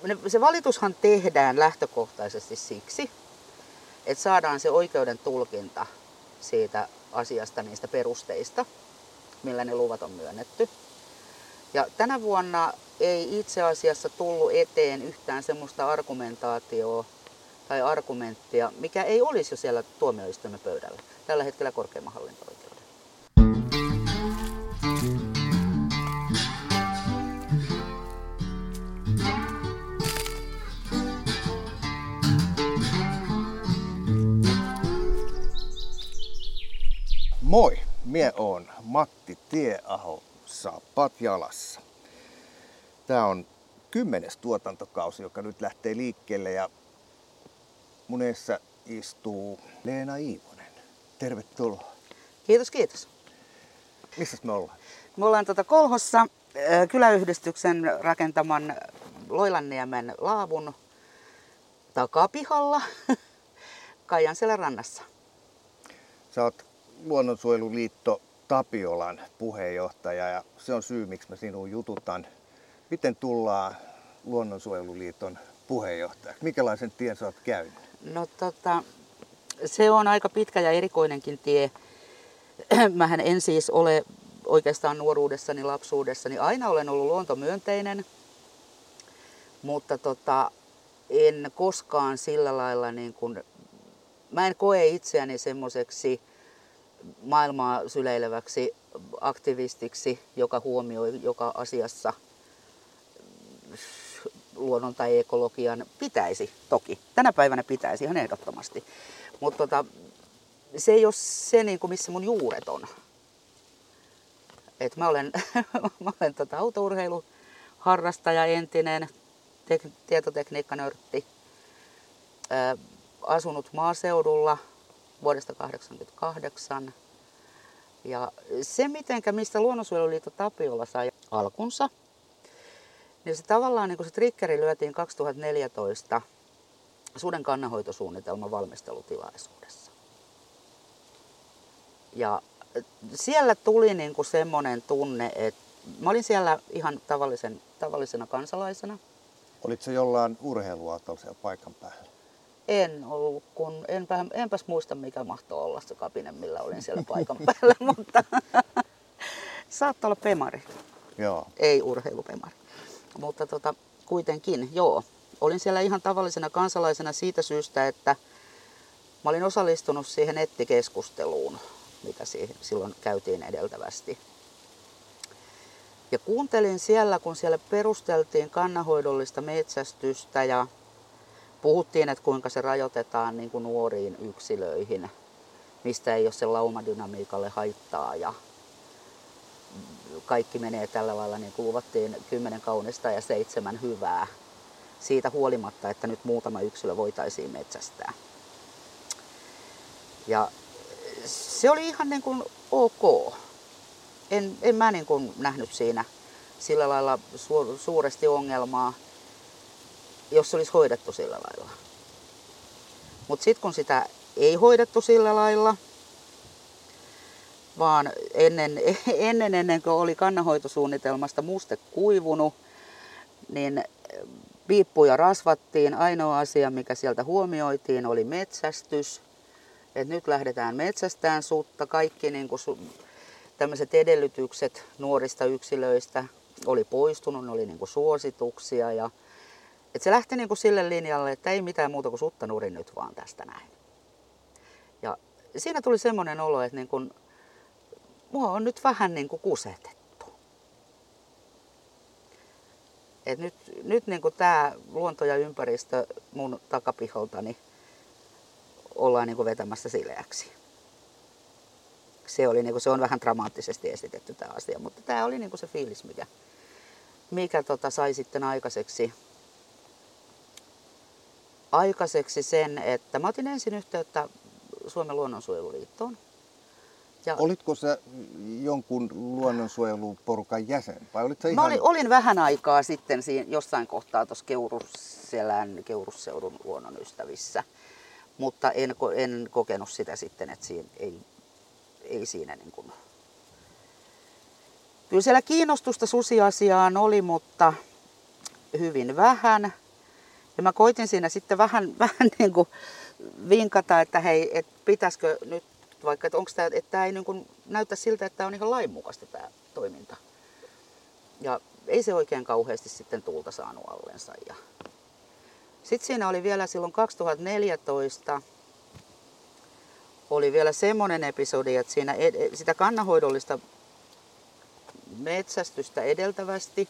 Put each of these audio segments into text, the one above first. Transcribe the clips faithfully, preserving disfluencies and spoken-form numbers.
se valitushan tehdään lähtökohtaisesti siksi, että saadaan se oikeuden tulkinta siitä asiasta, niistä perusteista, millä ne luvat on myönnetty. Ja tänä vuonna ei itse asiassa tullut eteen yhtään semmoista argumentaatioa tai argumenttia, mikä ei olisi jo siellä tuomioistuimen pöydällä. Tällä hetkellä korkeimman hallinto-oikeuden. Moi, mie oon Matti Tieaho, saappaat jalassa. Tää on kymmenes tuotantokausi, joka nyt lähtee liikkeelle ja mun eessä istuu Leena Iivonen. Tervetuloa. Kiitos, kiitos. Missäs me ollaan? Me ollaan tuota Kolhossa kyläyhdistyksen rakentaman Loilanniemen laavun takapihalla Kaijanselän rannassa. Sä oot Luonnonsuojeluliitto Tapiolan puheenjohtaja ja se on syy, miksi mä sinua jututan. Miten tullaan Luonnonsuojeluliiton puheenjohtajaksi? Mikälaisen tien sä oot käynyt? No tota, se on aika pitkä ja erikoinenkin tie. Mähän en siis ole oikeastaan nuoruudessani, lapsuudessani. Aina olen ollut luontomyönteinen, mutta tota, en koskaan sillä lailla niin kuin, mä en koe itseäni semmoiseksi maailmaa syleileväksi aktivistiksi, joka huomioi joka asiassa luonnon tai ekologian. Pitäisi toki. Tänä päivänä pitäisi ihan ehdottomasti. Mutta tota, se ei ole se, niin kuin missä mun juuret on. Et mä olen, mä olen tota autourheiluharrastaja, entinen tek- tietotekniikkanörtti, ää, asunut maaseudulla vuodesta tuhatyhdeksänsataakahdeksankymmentäkahdeksan. Ja se, mitenkä, mistä Luonnonsuojeluliitto Tapiola sai alkunsa, niin se tavallaan niin kuin se triggeri lyötiin kaksituhattaneljätoista suden kannanhoitosuunnitelman valmistelutilaisuudessa. Ja siellä tuli niin kuin semmoinen tunne, että mä olin siellä ihan tavallisen, tavallisena kansalaisena. Olitko jollain urheiluautolla siellä paikan päällä? En ollut, kun enpä, enpäs muista mikä mahtoi olla se kapine, millä olin siellä paikan päällä, mutta saattoi olla pemari. Joo. Ei urheilupemari. Mutta tota, kuitenkin, joo. Olin siellä ihan tavallisena kansalaisena siitä syystä, että mä olin osallistunut siihen nettikeskusteluun, mitä siihen silloin käytiin edeltävästi. Ja kuuntelin siellä, kun siellä perusteltiin kannanhoidollista metsästystä ja puhuttiin, että kuinka se rajoitetaan niin kuin nuoriin yksilöihin, mistä ei ole sen laumadynamiikalle haittaa ja kaikki menee tällä lailla, niin kuin luvattiin kymmenen kaunista ja seitsemän hyvää. Siitä huolimatta, että nyt muutama yksilö voitaisiin metsästää. Ja se oli ihan niin kuin ok. En, en mä niin kuin nähnyt siinä sillä lailla su- suuresti ongelmaa, jos se olisi hoidettu sillä lailla. Mutta sitten kun sitä ei hoidettu sillä lailla, vaan ennen, ennen, ennen kuin oli kannanhoitosuunnitelmasta muste kuivunut, niin piippuja rasvattiin. Ainoa asia, mikä sieltä huomioitiin, oli metsästys. Et nyt lähdetään metsästään sutta. Kaikki niin kuin su, tämmöiset edellytykset nuorista yksilöistä oli poistunut, ne oli niin kuin suosituksia. Ja, et se lähti niin kuin sille linjalle, että ei mitään muuta kuin sutta nurin nyt vaan tästä näin. Ja siinä tuli semmoinen olo, että niin kuin, mua on nyt vähän niin kuin kusetettu. Et nyt nyt niin kuin tämä luonto ja ympäristö mun takapiholtani ollaan niin kuin vetämässä sileäksi. Se, oli, niin kuin, se on vähän dramaattisesti esitetty tämä asia, mutta tämä oli niin kuin se fiilis, mikä, mikä tota, sai sitten aikaiseksi, aikaiseksi sen, että mä otin ensin yhteyttä Suomen Luonnonsuojeluliittoon. Ja olitko sä jonkun luonnonsuojeluporukan jäsen? Vai olit sä ihan... Mä olin, olin vähän aikaa sitten siinä, jossain kohtaa tuossa Keurusselän, Keurusseudun luonnonystävissä, mutta en, en kokenut sitä sitten, että siinä ei, ei siinä niin kuin... Kyllä siellä kiinnostusta susiasiaan oli, mutta hyvin vähän. Ja mä koitin siinä sitten vähän, vähän niin kuin vinkata, että hei, et pitäisikö nyt, vaikka että onko tämä, että tämä ei niin kuin näytä siltä, että tämä on ihan lainmukaista tämä toiminta. Ja ei se oikein kauheasti sitten tuulta saanut allensa. Ja sitten siinä oli vielä silloin kaksituhattaneljätoista, oli vielä semmoinen episodi, että siinä ed- sitä kannanhoidollista metsästystä edeltävästi,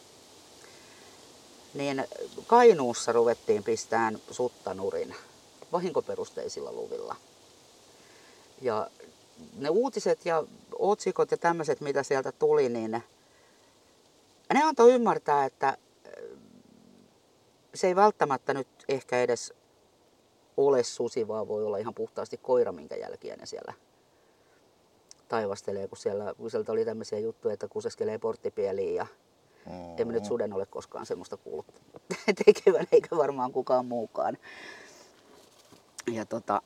niin Kainuussa ruvettiin pistämään sutta nurin vahinkoperusteisilla luvilla. Ja ne uutiset ja otsikot ja tämmöiset, mitä sieltä tuli, niin ne antoi ymmärtää, että se ei välttämättä nyt ehkä edes ole susi, vaan voi olla ihan puhtaasti koira, minkä jälkiä ne siellä taivastelee, kun, siellä, kun sieltä oli tämmöisiä juttuja, että kuseskelee porttipieliin ja mm-hmm. en mä nyt suden ole koskaan semmoista kuullut tekevän, eikä varmaan kukaan muukaan. Ja tota,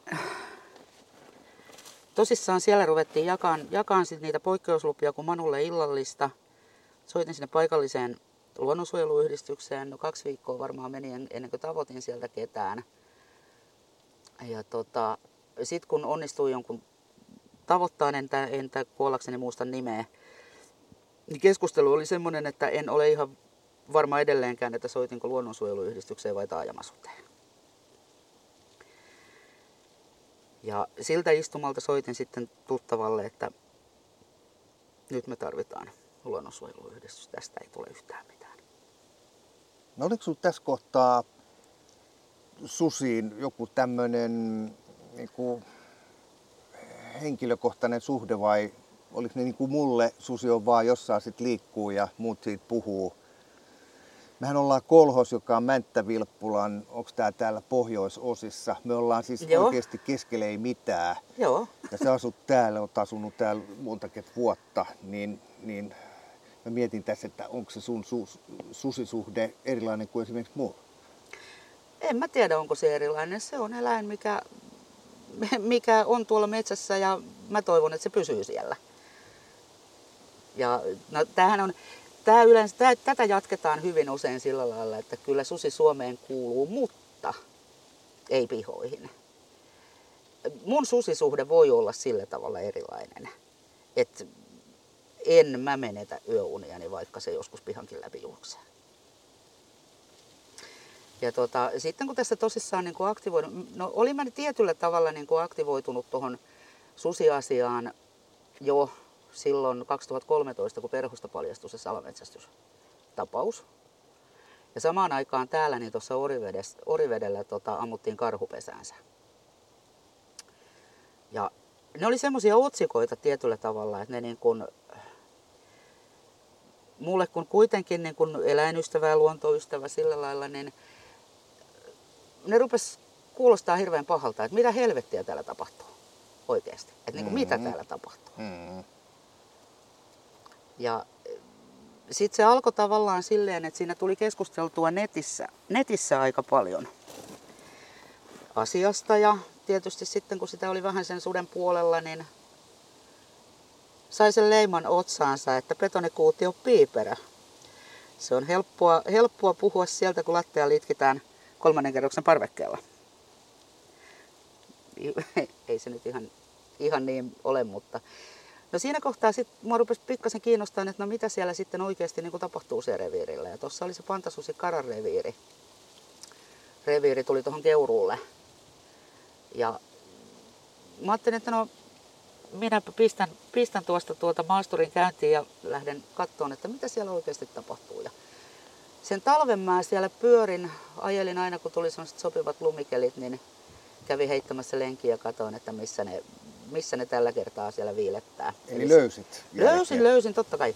tosissaan siellä ruvettiin jakaan, jakaan sit niitä poikkeuslupia, kun Manulle illallista. Soitin sinne paikalliseen luonnonsuojeluyhdistykseen. No kaksi viikkoa varmaan meni ennen kuin tavoitin sieltä ketään. Ja tota, sitten kun onnistui jonkun tavoittaan, entä, entä kuollakseni muista nimeä, niin keskustelu oli semmoinen, että en ole ihan varma edelleenkään, että soitinko luonnonsuojeluyhdistykseen vai taajamasuteen. Ja siltä istumalta soitin sitten tuttavalle, että nyt me tarvitaan luonnonsuojeluyhdistys, tästä ei tule yhtään mitään. No oliko sinulla tässä kohtaa susiin joku tämmöinen niin kuin henkilökohtainen suhde vai oliko ne niin kuin mulle susi on vaan jossain sit liikkuu ja muut siitä puhuu? Mehän ollaan kolhos, joka on Mänttä-Vilppulan, onko tää täällä pohjoisosissa. Me ollaan siis Joo. oikeasti keskellä ei mitään. Joo. Ja sä asut täällä, oot asunut täällä monta vuotta, niin, niin mä mietin tässä, että onko se sun sus, susisuhde erilainen kuin esimerkiksi mulla? En mä tiedä, onko se erilainen. Se on eläin, mikä, mikä on tuolla metsässä ja mä toivon, että se pysyy siellä. Ja no, tämähän on... Tämä yleensä, tämä, tätä jatketaan hyvin usein sillä lailla, että kyllä susi Suomeen kuuluu, mutta ei pihoihin. Mun susisuhde voi olla sillä tavalla erilainen, että en mä menetä yöuniani, vaikka se joskus pihankin läpi juoksee. Ja tota, sitten kun tässä tosissaan niin kuin aktivoidun, no olin mä tietyllä tavalla niin kuin aktivoitunut tuohon susiasiaan jo silloin kaksituhattakolmetoista, kun Perhosta paljastui se salametsästystapaus. Ja samaan aikaan täällä niin tuossa Orivedellä tota, ammuttiin karhupesäänsä. Ja ne oli semmoisia otsikoita tietyllä tavalla, että ne niin kun, mulle kun kuitenkin niin kun eläinystävä ja luontoystävä sillä lailla, niin ne rupes kuulostaa hirveän pahalta, että mitä helvettiä täällä tapahtuu oikeasti. Että niin kun, mm-hmm. mitä täällä tapahtuu. Mm-hmm. Ja sitten se alkoi tavallaan silleen, että siinä tuli keskusteltua netissä, netissä aika paljon asiasta. Ja tietysti sitten kun sitä oli vähän sen suden puolella, niin sai sen leiman otsaansa, että betonikuutti on piiperä. Se on helppoa, helppoa puhua sieltä, kun lattia litkitään kolmannen kerroksen parvekkeella. Ei se nyt ihan, ihan niin ole, mutta... No siinä kohtaa sitten mua rupesi pikkasen kiinnostamaan, että no mitä siellä sitten oikeasti niin kuin tapahtuu siellä reviirillä. Ja tuossa oli se Pantasusi Karan reviiri. Reviiri tuli tuohon Keuruulle. Ja mä ajattelin, että no minäpä pistän, pistän tuosta tuota maasturin käyntiin ja lähden katsomaan, että mitä siellä oikeasti tapahtuu. Ja sen talven mä siellä pyörin, ajelin aina kun tuli sellaiset sopivat lumikelit, niin kävin heittämässä lenkiä ja katsoin, että missä ne... missä ne tällä kertaa siellä viilettää. Eli, Eli löysit? Löysin, jälkeen. löysin, totta kai.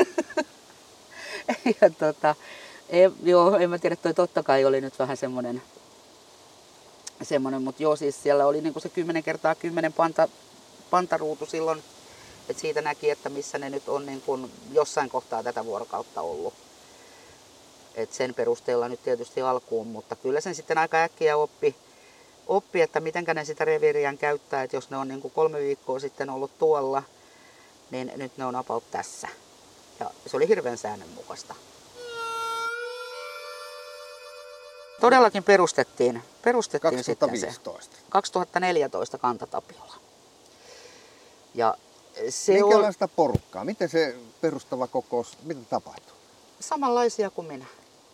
ja tota, ei, joo, en mä tiedä, toi totta kai oli nyt vähän semmoinen, semmoinen mutta joo, siis siellä oli niinku se kymmenen kertaa kymmenen panta, pantaruutu silloin, että siitä näki, että missä ne nyt on niin kuin jossain kohtaa tätä vuorokautta ollut. Et sen perusteella nyt tietysti alkuun, mutta kyllä sen sitten aika äkkiä oppi, oppi, että mitenkä ne sitä reviiriään käyttää, että jos ne on niin kuin kolme viikkoa sitten ollut tuolla, niin nyt ne on about tässä. Ja se oli hirveän säännönmukaista. Todellakin perustettiin, perustettiin sitten se kaksituhattaviisitoista. kaksituhattaneljätoista Kanta Tapiola. Ja se Minkälaista on porukkaa? Miten se perustava kokous, miten tapahtuu? Samanlaisia kuin minä.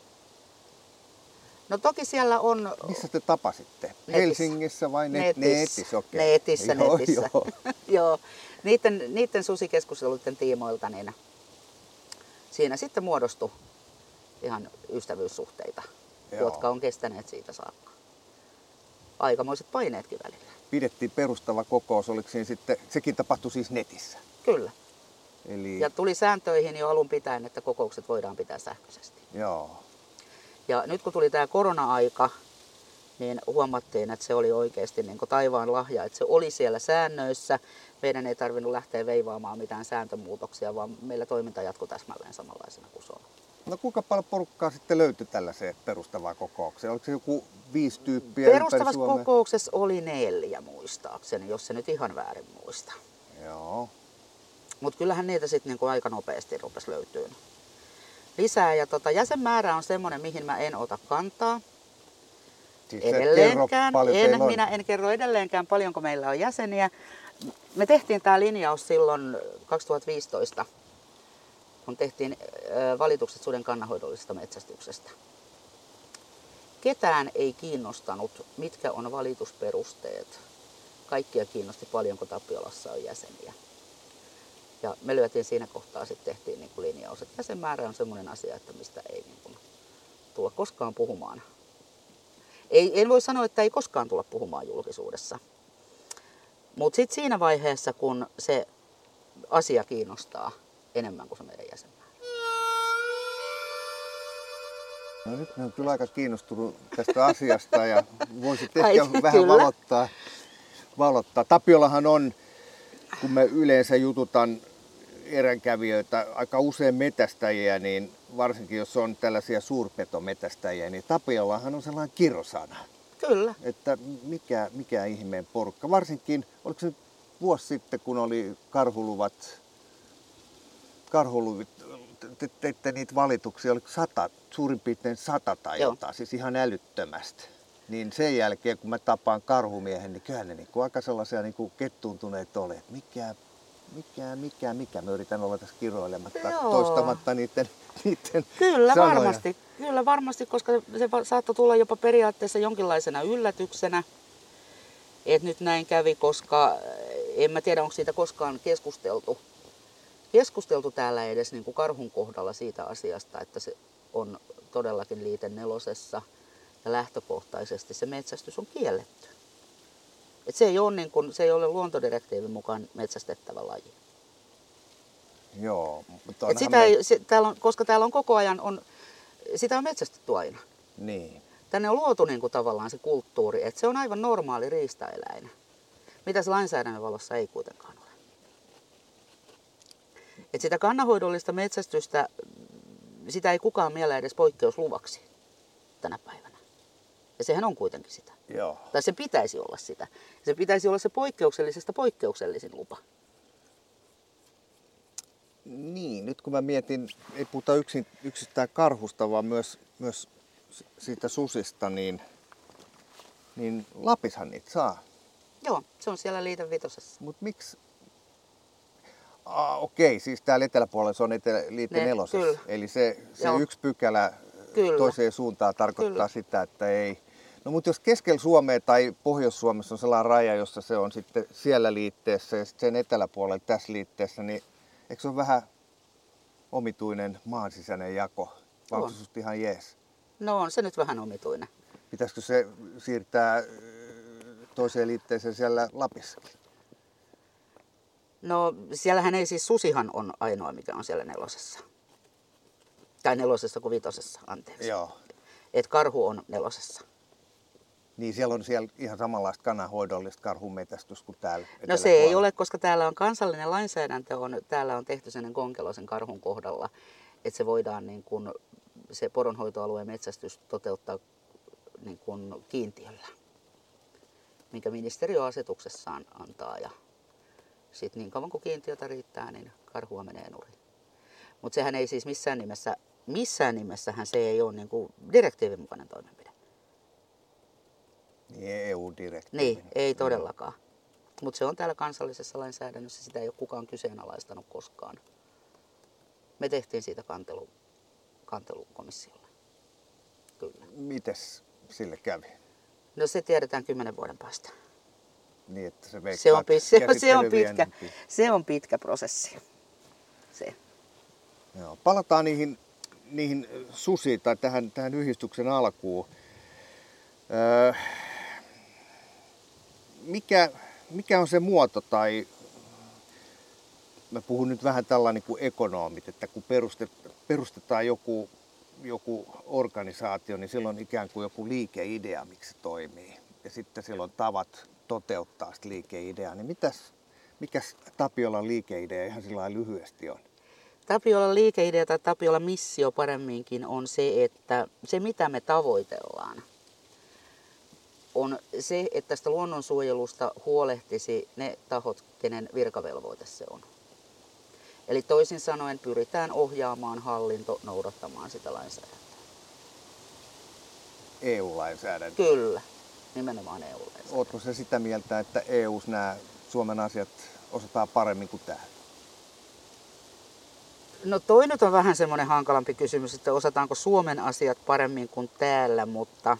No toki siellä on... Missä te tapasitte? Netissä. Helsingissä vai net- netissä? netissä? Okay. Netissä, joo, netissä. Joo. Joo. Niiden, niiden susikeskusteluiden tiimoilta niin siinä sitten muodostui ihan ystävyyssuhteita, Joo. jotka on kestäneet siitä saakka. Aikamoiset paineetkin välillä. Pidettiin perustava kokous, oliko siinä sitten, sekin tapahtui siis netissä? Kyllä. Eli... Ja tuli sääntöihin jo alun pitäen, että kokoukset voidaan pitää sähköisesti. Joo. Ja nyt kun tuli tämä korona-aika, niin huomattiin, että se oli oikeasti niin kuin taivaan lahja, että se oli siellä säännöissä. Meidän ei tarvinnut lähteä veivaamaan mitään sääntömuutoksia, vaan meillä toiminta jatkui täsmälleen samanlaisena kuin se on. No kuinka paljon porukkaa sitten löytyi tällaiseen perustavaan kokoukseen? Oliko se joku viisi tyyppiä ympäri Perustavassa Suomea? kokouksessa oli neljä muistaakseni, jos se nyt ihan väärin muista. Joo. Mutta kyllähän niitä sitten niinku aika nopeasti rupesi löytyy lisää. Ja tota, jäsenmäärä on semmoinen, mihin mä en ota kantaa. Siis Edelleenkään, en, on. minä en kerro edelleenkään paljonko meillä on jäseniä. Me tehtiin tämä linjaus silloin kaksituhattaviisitoista, kun tehtiin valitukset suden kannanhoidollisesta metsästyksestä. Ketään ei kiinnostanut, mitkä on valitusperusteet. Kaikkia kiinnosti paljonko Tapiolassa on jäseniä. Ja me lyötiin siinä kohtaa, sitten tehtiin niin kuin linjaus, että jäsenmäärä on semmoinen asia, että mistä ei niin kuin tulla koskaan puhumaan. Ei, en voi sanoa, että ei koskaan tulla puhumaan julkisuudessa. Mutta sitten siinä vaiheessa, kun se asia kiinnostaa enemmän kuin se meidän jäsenmäärä. No nyt ne on kyllä aika kiinnostunut tästä asiasta ja voisit Ai, ehkä vähän kyllä. valottaa, valottaa. Tapiolahan on, kun me yleensä jututan eränkävijöitä, aika usein metästäjiä, niin varsinkin jos on tällaisia suurpetometästäjiä, niin Tapiolahan on sellainen kirosana. Kyllä. Että mikä, mikä ihmeen porukka. Varsinkin, oliko se nyt vuosi sitten, kun oli karhuluvat, karhuluvit, te teitte niitä valituksia, oliko sata, suurin piirtein sata tai Joo. jotain, siis ihan älyttömästi. Niin sen jälkeen, kun mä tapaan karhumiehen, niin kyllähän ne niin kuin aika sellaisia niin kuin kettuuntuneet oli, että mikä, mikä, mikä, mikä. Mä yritän olla tässä kiroilematta, Joo. toistamatta niiden, niiden Kyllä sanoja. varmasti, kyllä varmasti, koska se va- saattoi tulla jopa periaatteessa jonkinlaisena yllätyksenä, että nyt näin kävi, koska en mä tiedä, onko siitä koskaan keskusteltu, keskusteltu täällä edes niin kuin karhun kohdalla siitä asiasta, että se on todellakin liite nelosessa ja lähtökohtaisesti se metsästys on kielletty. Et se, ei ole niin kuin, se ei ole luontodirektiivin mukaan metsästettävä laji. Joo, mutta Et onhan sitä me... ei, se, täällä on, koska täällä on koko ajan, on, sitä on metsästetty aina. Niin. Tänne on luotu niin kuin tavallaan se kulttuuri, että se on aivan normaali riistaeläin, mitä se lainsäädännön valossa ei kuitenkaan ole. Et sitä kannanhoidollista metsästystä, sitä ei kukaan miellä edes poikkeusluvaksi tänä päivänä. Ja sehän on kuitenkin sitä. Joo. Tai se pitäisi olla sitä. Se pitäisi olla se poikkeuksellisesta poikkeuksellisin lupa. Niin, nyt kun mä mietin, ei puhuta yksin, yksistään karhusta, vaan myös, myös siitä susista, niin, niin Lapishan niitä saa. Joo, se on siellä liite vitosessa. Mutta miksi? Ah, okei, siis täällä eteläpuolella se on etelä, liite Ne, nelosessa. kyllä. Eli se, se Joo. yksi pykälä Kyllä. toiseen suuntaan tarkoittaa Kyllä. sitä, että ei. No mutta jos keskellä Suomea tai Pohjois-Suomessa on sellainen raja, jossa se on sitten siellä liitteessä ja sitten sen eteläpuolella tässä liitteessä, niin eikö se ole vähän omituinen maan sisäinen jako? Vai onko On. se susta ihan jees? No on se nyt vähän omituinen. Pitäisikö se siirtää ö, toiseen liitteeseen siellä Lapissakin? No siellähän ei siis, susihan on ainoa, mikä on siellä nelosessa. Tai nelosessa kuin vitosessa, anteeksi. Joo. Et karhu on nelosessa. Niin siellä on siellä ihan samanlaista kannanhoidollista karhunmetästystä kuin täällä. No se ei ole, koska täällä on kansallinen lainsäädäntö, on, täällä on tehty sellainen konkelosen karhun kohdalla, että se voidaan niin kuin, se poronhoitoalueen metsästys toteuttaa niin kuin kiintiöllä, minkä ministeriö asetuksessaan antaa. Ja sitten niin kauan kuin kiintiötä riittää, niin karhua menee nurin. Mutta sehän ei siis missään nimessä, missään nimessähän se ei ole niin kuin direktiivin mukainen toimenpide. E U-direktiivi. Niin, ei todellakaan. Mutta se on täällä kansallisessa lainsäädännössä, sitä ei ole kukaan kyseenalaistanut koskaan. Me tehtiin siitä kantelu, kantelukomissiolle. Kyllä. Mites sille kävi? No se tiedetään kymmenen vuoden päästä. Niin, että se veikkaat Se on, pi- se, on, se, on pitkä, käsittelyvienempi. se on pitkä prosessi. Se. Joo. Palataan niihin, niihin susiin tai tähän, tähän yhdistyksen alkuun. Öö, mikä, mikä on se muoto tai mä puhun nyt vähän tällainen kuin ekonomit, että kun perustetaan joku, joku organisaatio, niin silloin on ikään kuin joku liikeidea, miksi se toimii. Ja sitten silloin tavat toteuttaa sitä liikeideaa. Niin mitäs, mikäs Tapiolan liikeidea ihan sillä lailla lyhyesti on? Tapiolan liikeidea tai Tapiolan missio paremminkin on se, että se mitä me tavoitellaan, on se, että tästä luonnonsuojelusta huolehtisi ne tahot, kenen virkavelvoite se on. Eli toisin sanoen pyritään ohjaamaan hallinto noudattamaan sitä lainsäädäntöä. E U-lainsäädäntö? Kyllä, nimenomaan E U-lainsäädäntö. Ootko se sitä mieltä, että E U:ssa nämä Suomen asiat osataan paremmin kuin täällä? No toi nyt on vähän semmoinen hankalampi kysymys, että osataanko Suomen asiat paremmin kuin täällä, mutta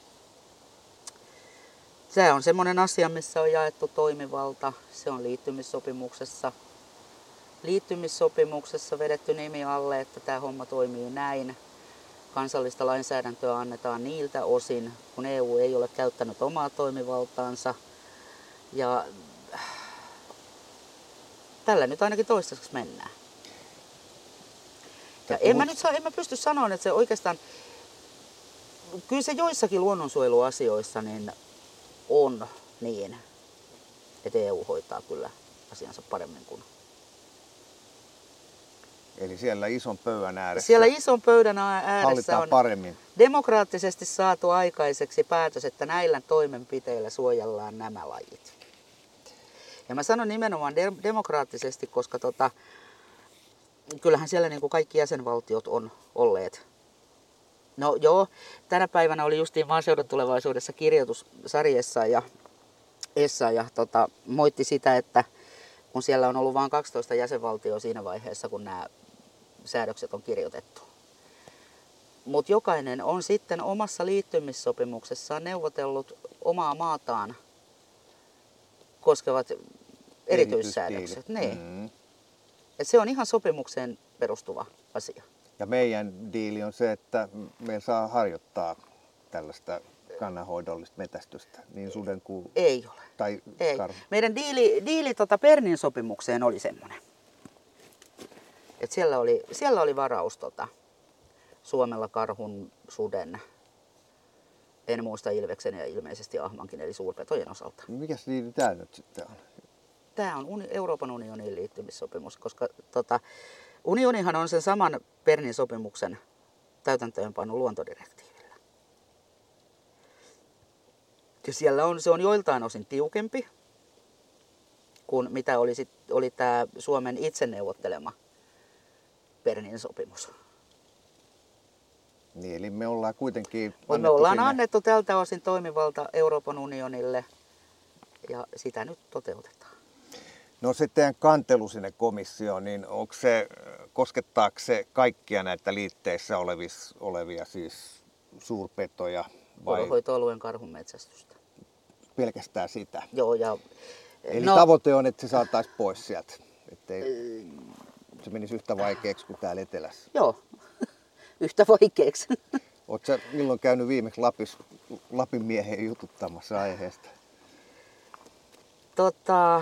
se on semmoinen asia, missä on jaettu toimivalta. Se on liittymissopimuksessa. Liittymissopimuksessa vedetty nimi alle, että tämä homma toimii näin. Kansallista lainsäädäntöä annetaan niiltä osin, kun E U ei ole käyttänyt omaa toimivaltaansa. Ja tällä nyt ainakin toistaiseksi mennään. Ja en mä nyt saa, en mä pysty sanomaan, että se oikeastaan, kyllä se joissakin luonnonsuojeluasioissa niin on niin, että E U hoitaa kyllä asiansa paremmin kuin. Eli siellä ison pöydän ääressä Siellä ison pöydän ääressä on paremmin. Demokraattisesti saatu aikaiseksi päätös, että näillä toimenpiteillä suojellaan nämä lajit. Ja mä sanon nimenomaan de- demokraattisesti, koska tota, kyllähän siellä niin kuin kaikki jäsenvaltiot on olleet. No joo, tänä päivänä oli justiin Maaseudun tulevaisuudessa kirjoitus Sarjessa ja Essa ja tota, moitti sitä, että kun siellä on ollut vain kaksitoista jäsenvaltioa siinä vaiheessa, kun nämä säädökset on kirjoitettu. Mutta jokainen on sitten omassa liittymissopimuksessaan neuvotellut omaa maataan koskevat erityissäädökset. Niin. Mm. Et se on ihan sopimukseen perustuva asia. Ja meidän diili on se, että me saa harjoittaa tällaista kannanhoidollista metästystä, niin suden kuin ei ole. Tai ei. Karhu. Meidän diili, diili tota Bernin sopimukseen oli semmoinen. Et siellä, oli, siellä oli varaus tota, Suomella karhun, suden, en muista ilveksen ja ilmeisesti ahmankin, eli suurpetojen osalta. Mikäs diili tämä nyt sitten on? Tämä on uni, Euroopan unionin liittymissopimus, koska tota, unionihan on sen saman Bernin sopimuksen täytäntöönpano luontodirektiivillä. Ja siellä on, se on joiltain osin tiukempi kuin mitä oli, sit, oli tämä Suomen itse neuvottelema Bernin sopimus. Niin, eli me ollaan kuitenkin me ollaan sinne annettu tältä osin toimivalta Euroopan unionille ja sitä nyt toteutetaan. No se teidän kantelu sinne komissioon, niin onko se, koskettaako se kaikkia näitä liitteissä olevia, olevia siis suurpetoja vai Poronhoitoalueen karhunmetsästystä. Pelkästään sitä? Joo, ja eli no, tavoite on, että se saataisiin pois sieltä, ettei se menisi yhtä vaikeaksi kuin täällä etelässä? Joo, yhtä vaikeaksi. Oletko sä milloin käynyt viimeksi Lapis, Lapin miehen jututtamassa aiheesta? Tota...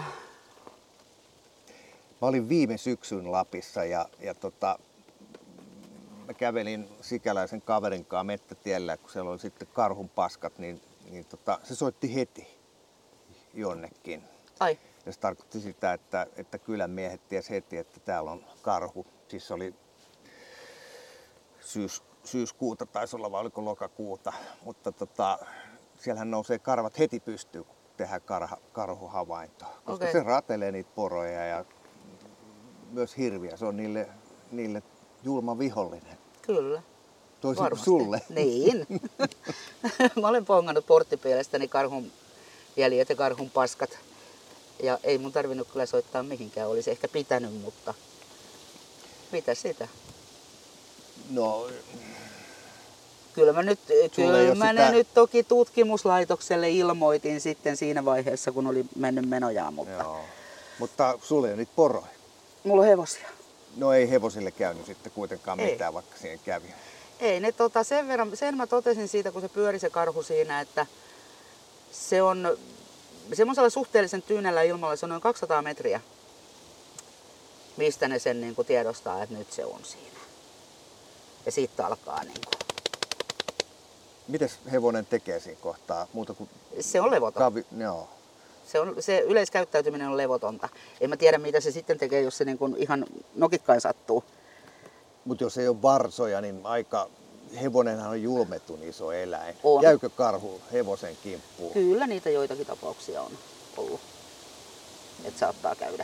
Mä olin viime syksyn Lapissa ja, ja tota, mä kävelin sikäläisen kaverin kanssa mettätiellä, kun siellä oli sitten karhun paskat, niin, niin tota, se soitti heti jonnekin. Ai. Ja se tarkoitti sitä, että, että kylän miehet tiesi heti, että täällä on karhu. Siis oli syys, syyskuuta, taisi olla vai oliko lokakuuta, mutta tota, siellähän nousee karvat heti pystyyn, kun tehdään karha, karhuhavaintoa. Koska okay. Se ratelee niitä poroja ja myös hirviä. Se on niille, niille julma vihollinen. Kyllä. Toisin kuin sulle. Niin. Mä olen pongannut porttipielestäni karhun jäljet ja karhun paskat. Ja ei mun tarvinnut kyllä soittaa mihinkään, olisi ehkä pitänyt, mutta mitä sitä? No, Kyllä mä nyt, Sulla ei kyllä ole mä sitä- ne nyt toki tutkimuslaitokselle ilmoitin sitten siinä vaiheessa, kun oli mennyt menojaan, mutta joo. Mutta sulla ei ole niitä poroja. mulla on hevosia. No ei hevosille käynyt sitten kuitenkaan Ei. mitään, vaikka siihen kävi. Ei ne tota, sen verran, sen mä totesin siitä, kun se pyöri se karhu siinä, että se on semmoisella suhteellisen tyynellä ilmalla, se on noin kaksisataa metriä, mistä ne sen niin kuin tiedostaa, että nyt se on siinä. Ja siitä alkaa niin kuin, Mites hevonen tekee siinä kohtaa muuta kuin se on levoton. kavi... Joo. Se, on, se yleiskäyttäytyminen on levotonta. En mä tiedä, mitä se sitten tekee, jos se niin kuin ihan nokikkain sattuu. Mutta jos ei ole varsoja, niin aika... Hevonenhan on julmetun iso eläin. On. Käykö karhu hevosen kimppuun? Kyllä niitä joitakin tapauksia on ollut, että saattaa käydä.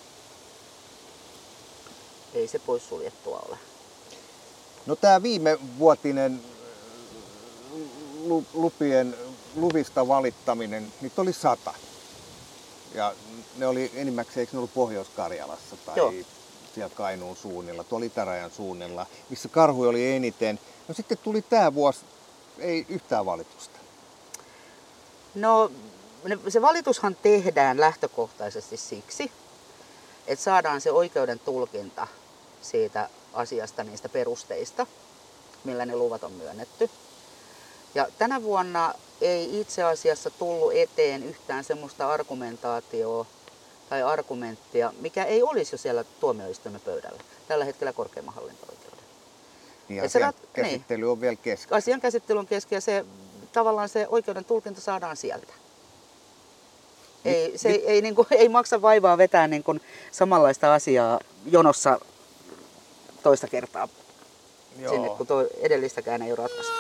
Ei se pois suljettua ole. No tämä viime vuotinen lu- lupien, luvista valittaminen, niitä oli sata. Ja ne oli enimmäkseen, eikö ne ollut Pohjois-Karjalassa tai Joo. siellä Kainuun suunnilla, tuolla itärajan suunnilla, missä karhuja oli eniten. No sitten tuli tämä vuosi, ei yhtään valitusta. No ne- se valitushan tehdään lähtökohtaisesti siksi, että saadaan se oikeuden tulkinta siitä asiasta, niistä perusteista, millä ne luvat on myönnetty. Ja tänä vuonna ei itse asiassa tullut eteen yhtään semmoista argumentaatioa tai argumenttia, mikä ei olisi jo siellä tuomioistuimen pöydällä. Tällä hetkellä korkeimman hallinto-oikeuden. Niin Et se asian rat- käsittely on vielä kesken. Asian käsittely on kesken ja se, tavallaan se oikeuden tulkinta saadaan sieltä. Ei, se ei, ei, niin kuin, ei maksa vaivaa vetää niin kuin samanlaista asiaa jonossa toista kertaa sinne, kun tuo edellistäkään ei ole ratkaistu.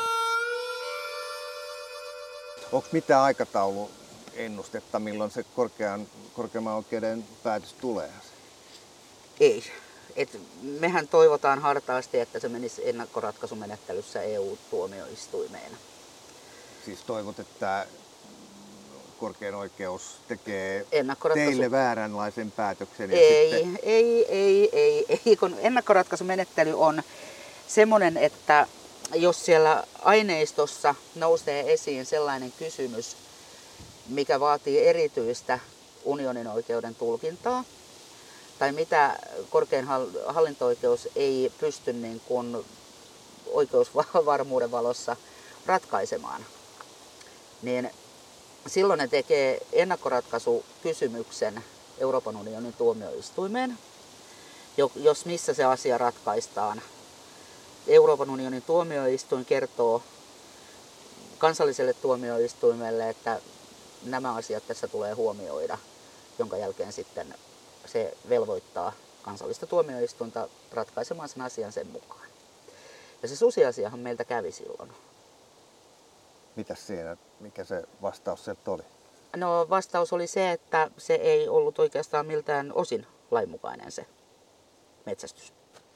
Onko mitään aikatauluennustetta, milloin se korkean, korkeimman oikeuden päätös tulee? Ei. Et mehän toivotaan hartaasti, että se menisi ennakkoratkaisumenettelyssä E U-tuomioistuimeen. Siis toivot, että korkein oikeus tekee Ennakkoratkaisu- teille vääränlaisen päätöksen. Ja Ei, sitten... ei, ei, ei, ei, kun ennakkoratkaisumenettely on semmoinen, että jos siellä aineistossa nousee esiin sellainen kysymys, mikä vaatii erityistä unionin oikeuden tulkintaa, tai mitä korkein hallinto-oikeus ei pysty niin kuin oikeusvarmuuden valossa ratkaisemaan, niin silloin ne tekee ennakkoratkaisukysymyksen Euroopan unionin tuomioistuimeen, jos missä se asia ratkaistaan. Euroopan unionin tuomioistuin kertoo kansalliselle tuomioistuimelle, että nämä asiat tässä tulee huomioida, jonka jälkeen sitten se velvoittaa kansallista tuomioistuinta ratkaisemaan sen asian sen mukaan. Ja se susiasiahan meiltä kävi silloin. Mitäs siinä, mikä se vastaus sieltä oli? No vastaus oli se, että se ei ollut oikeastaan miltään osin lainmukainen se metsästys.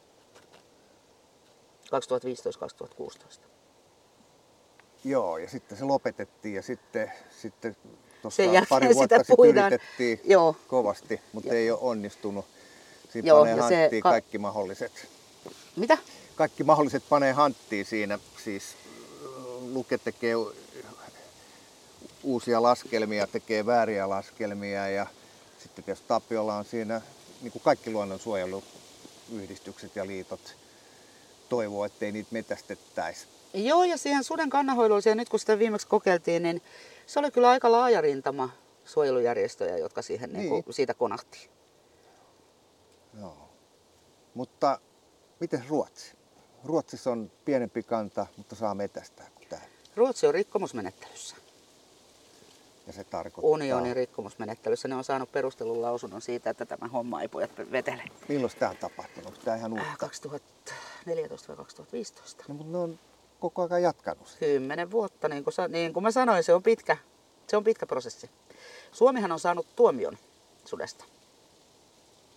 kaksituhattaviisitoista kaksituhattakuusitoista. Joo, ja sitten se lopetettiin ja sitten, sitten tuossa Sen jälkeen pari vuotta sitä sitten puidaan. yritettiin Joo. kovasti, mutta Joo. ei ole onnistunut. Siinä Joo, panee ja se hanttiin ka- kaikki mahdolliset. Mitä? Kaikki mahdolliset panee hanttiin siinä, siis Luke tekee uusia laskelmia, tekee vääriä laskelmia ja sitten tietysti Tapiola on siinä, niin kuin kaikki luonnonsuojeluyhdistykset ja liitot toivoo, ettei niitä metästettäisi. Joo, ja siihen suden kannanhoidolle, ja nyt kun sitä viimeksi kokeiltiin, niin se oli kyllä aika laaja rintama suojelujärjestöjä, jotka siihen niin. Niin kuin, siitä konahtiin. Joo. Mutta miten Ruotsi? Ruotsissa on pienempi kanta, mutta saa metästää kuin täällä. Ruotsi on rikkomusmenettelyssä. Ja se tarkoittaa... Unionin rikkomusmenettelyssä. Ne on saanut perustelun lausunnon siitä, että tämä homma ei pojat vetele. Milloin tämä on tapahtunut? Onko tämä ihan uutta? kaksituhattaneljätoista vai kaksituhattaviisitoista. No, mutta ne on koko ajan jatkanut sitä. Kymmenen vuotta, niin kuin, niin kuin mä sanoin, se on pitkä, se on pitkä prosessi. Suomihan on saanut tuomion sudesta.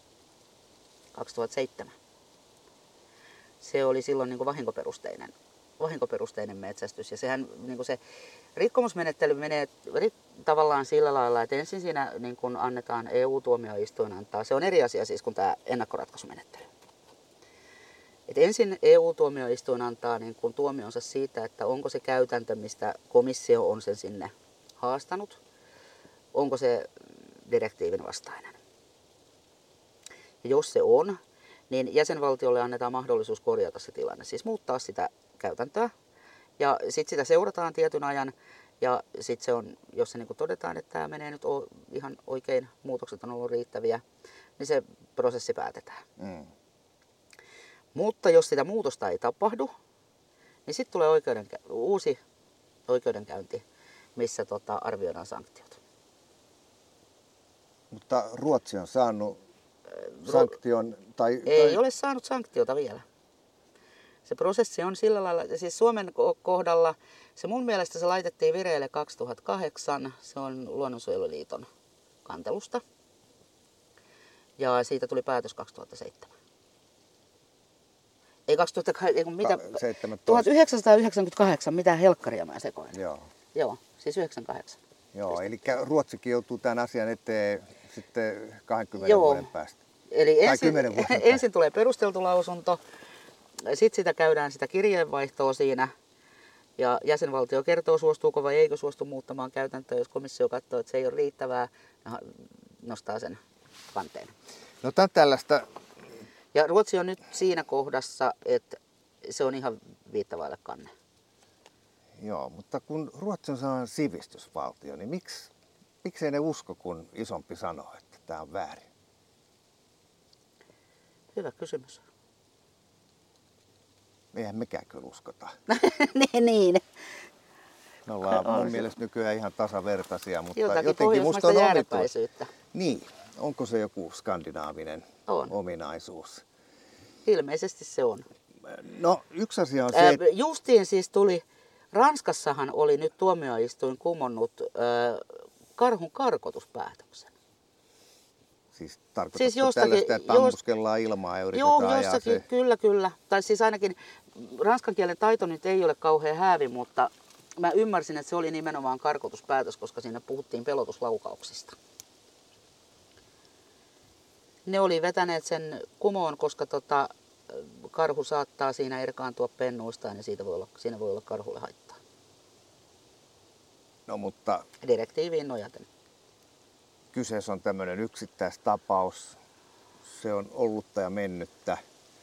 kaksituhattaseitsemän. Se oli silloin niin kuin vahinkoperusteinen vahinkoperusteinen metsästys. Ja sehän niin kuin se rikkomusmenettely menee ri, tavallaan sillä lailla, että ensin siinä niin kuin annetaan E U-tuomioistuin antaa. Se on eri asia siis kuin tämä ennakkoratkaisumenettely. Et ensin E U-tuomioistuin antaa niin kuin tuomionsa siitä, että onko se käytäntö, mistä komissio on sen sinne haastanut, onko se direktiivin vastainen. Ja jos se on, niin jäsenvaltiolle annetaan mahdollisuus korjata se tilanne, siis muuttaa sitä käytäntöä. Ja sitten sitä seurataan tietyn ajan, ja sitten se on, jos se niin kuin todetaan, että tämä menee nyt ihan oikein, muutokset on ollut riittäviä, niin se prosessi päätetään. Mm. Mutta jos sitä muutosta ei tapahdu, niin sitten tulee oikeudenkä- uusi oikeudenkäynti, missä tota, arvioidaan sanktiot. Mutta Ruotsi on saanut sanktion, tai... Ei tai... ole saanut sanktiota vielä. Se prosessi on sillä lailla, siis Suomen kohdalla, se mun mielestä se laitettiin vireille kaksituhattakahdeksan, se on Luonnonsuojeluliiton kantelusta. Ja siitä tuli päätös kaksituhattaseitsemän. Ei kaksituhattakahdeksan, ei kun mitä, seitsemäntoista. tuhatyhdeksänsataayhdeksänkymmentäkahdeksan, mitä helkkaria mä sekoin. Joo. Joo, siis yhdeksänkymmentäkahdeksan. Joo, eli Ruotsikin joutuu tämän asian eteen sitten kaksikymmentä Joo. vuoden päästä. Eli ensin, vuoden päästä. ensin tulee perusteltu lausunto, sitten sitä käydään sitä kirjeenvaihtoa siinä, ja jäsenvaltio kertoo, suostuuko vai eikö suostu muuttamaan käytäntöä. Jos komissio katsoo, että se ei ole riittävää, nostaa sen kanteen. No tämä tällaista... Ja Ruotsi on nyt siinä kohdassa, että se on ihan viittavaille kanne. Joo, mutta kun Ruotsi on sellainen sivistysvaltio, niin miksi, miksei ne usko, kun isompi sanoo, että tämä on väärin? Hyvä kysymys. Eihän mekään kyllä uskota. niin, niin. Me ollaan mun on mielestä nykyään ihan tasavertaisia, mutta jotakin jotenkin musta on jääräpäisyyttä. Niin, onko se joku skandinaavinen on. ominaisuus? Ilmeisesti se on. No yksi asia on se, että... Justiin siis tuli, Ranskassahan oli nyt tuomioistuin kumonnut äh, karhun karkotuspäätöksen. Siis tarkoitatko siis jostakin, tällaista, että ammuskellaan ilmaa ja yritetään joo, ajaa jossakin, se... kyllä, kyllä. Tai siis ainakin ranskan kielen taito nyt ei ole kauhean häävi, mutta mä ymmärsin, että se oli nimenomaan karkotuspäätös, koska siinä puhuttiin pelotuslaukauksista. Ne oli vetäneet sen kumoon, koska tota, karhu saattaa siinä erkaantua pennuistaan ja siitä voi olla, siinä voi olla karhulle haittaa. No mutta... Direktiiviin nojaten. Kyseessä on tämmöinen yksittäistapaus. Se on ollutta ja mennyttä.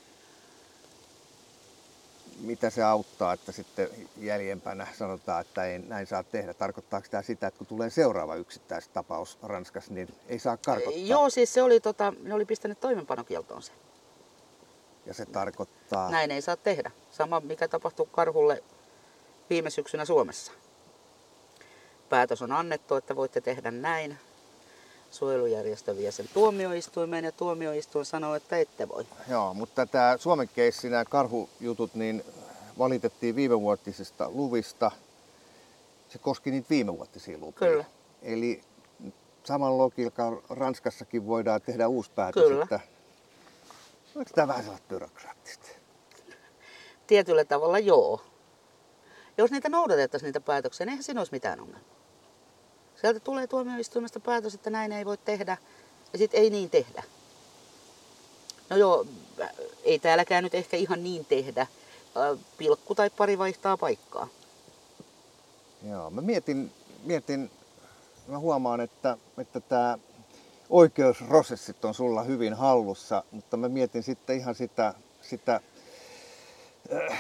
Mitä se auttaa, että sitten jäljempänä sanotaan, että ei näin saa tehdä? Tarkoittaako tämä sitä, että kun tulee seuraava yksittäistapaus Ranskassa, niin ei saa karkottaa? Joo, siis se oli, tota, ne oli pistänyt toimenpanokieltoon se. Ja se tarkoittaa... Näin ei saa tehdä. Sama mikä tapahtui karhulle viime syksynä Suomessa. Päätös on annettu, että voitte tehdä näin. Suojelujärjestö vie sen tuomioistuimeen ja tuomioistuin sanoo, että ette voi. Joo, mutta tämä Suomen keissi, nämä karhujutut, niin valitettiin viimevuotisista luvista. Se koski niitä viimevuotisia lupia. Kyllä. Eli saman logiikan Ranskassakin voidaan tehdä uusi päätös. Kyllä. Että... Onko tämä vähän sellaista byrokraattista? Tietyllä tavalla joo. Jos niitä noudatettaisiin niitä päätöksiä, niin eihän siinä olisi mitään ongelmaa. Sieltä tulee tuomioistuimesta päätös, että näin ei voi tehdä, ja sitten ei niin tehdä. No joo, ei täälläkään nyt ehkä ihan niin tehdä. Pilkku tai pari vaihtaa paikkaa. Joo, mä mietin, mietin mä huomaan, että, että tämä oikeusprosessit on sulla hyvin hallussa, mutta mä mietin sitten ihan sitä, sitä äh,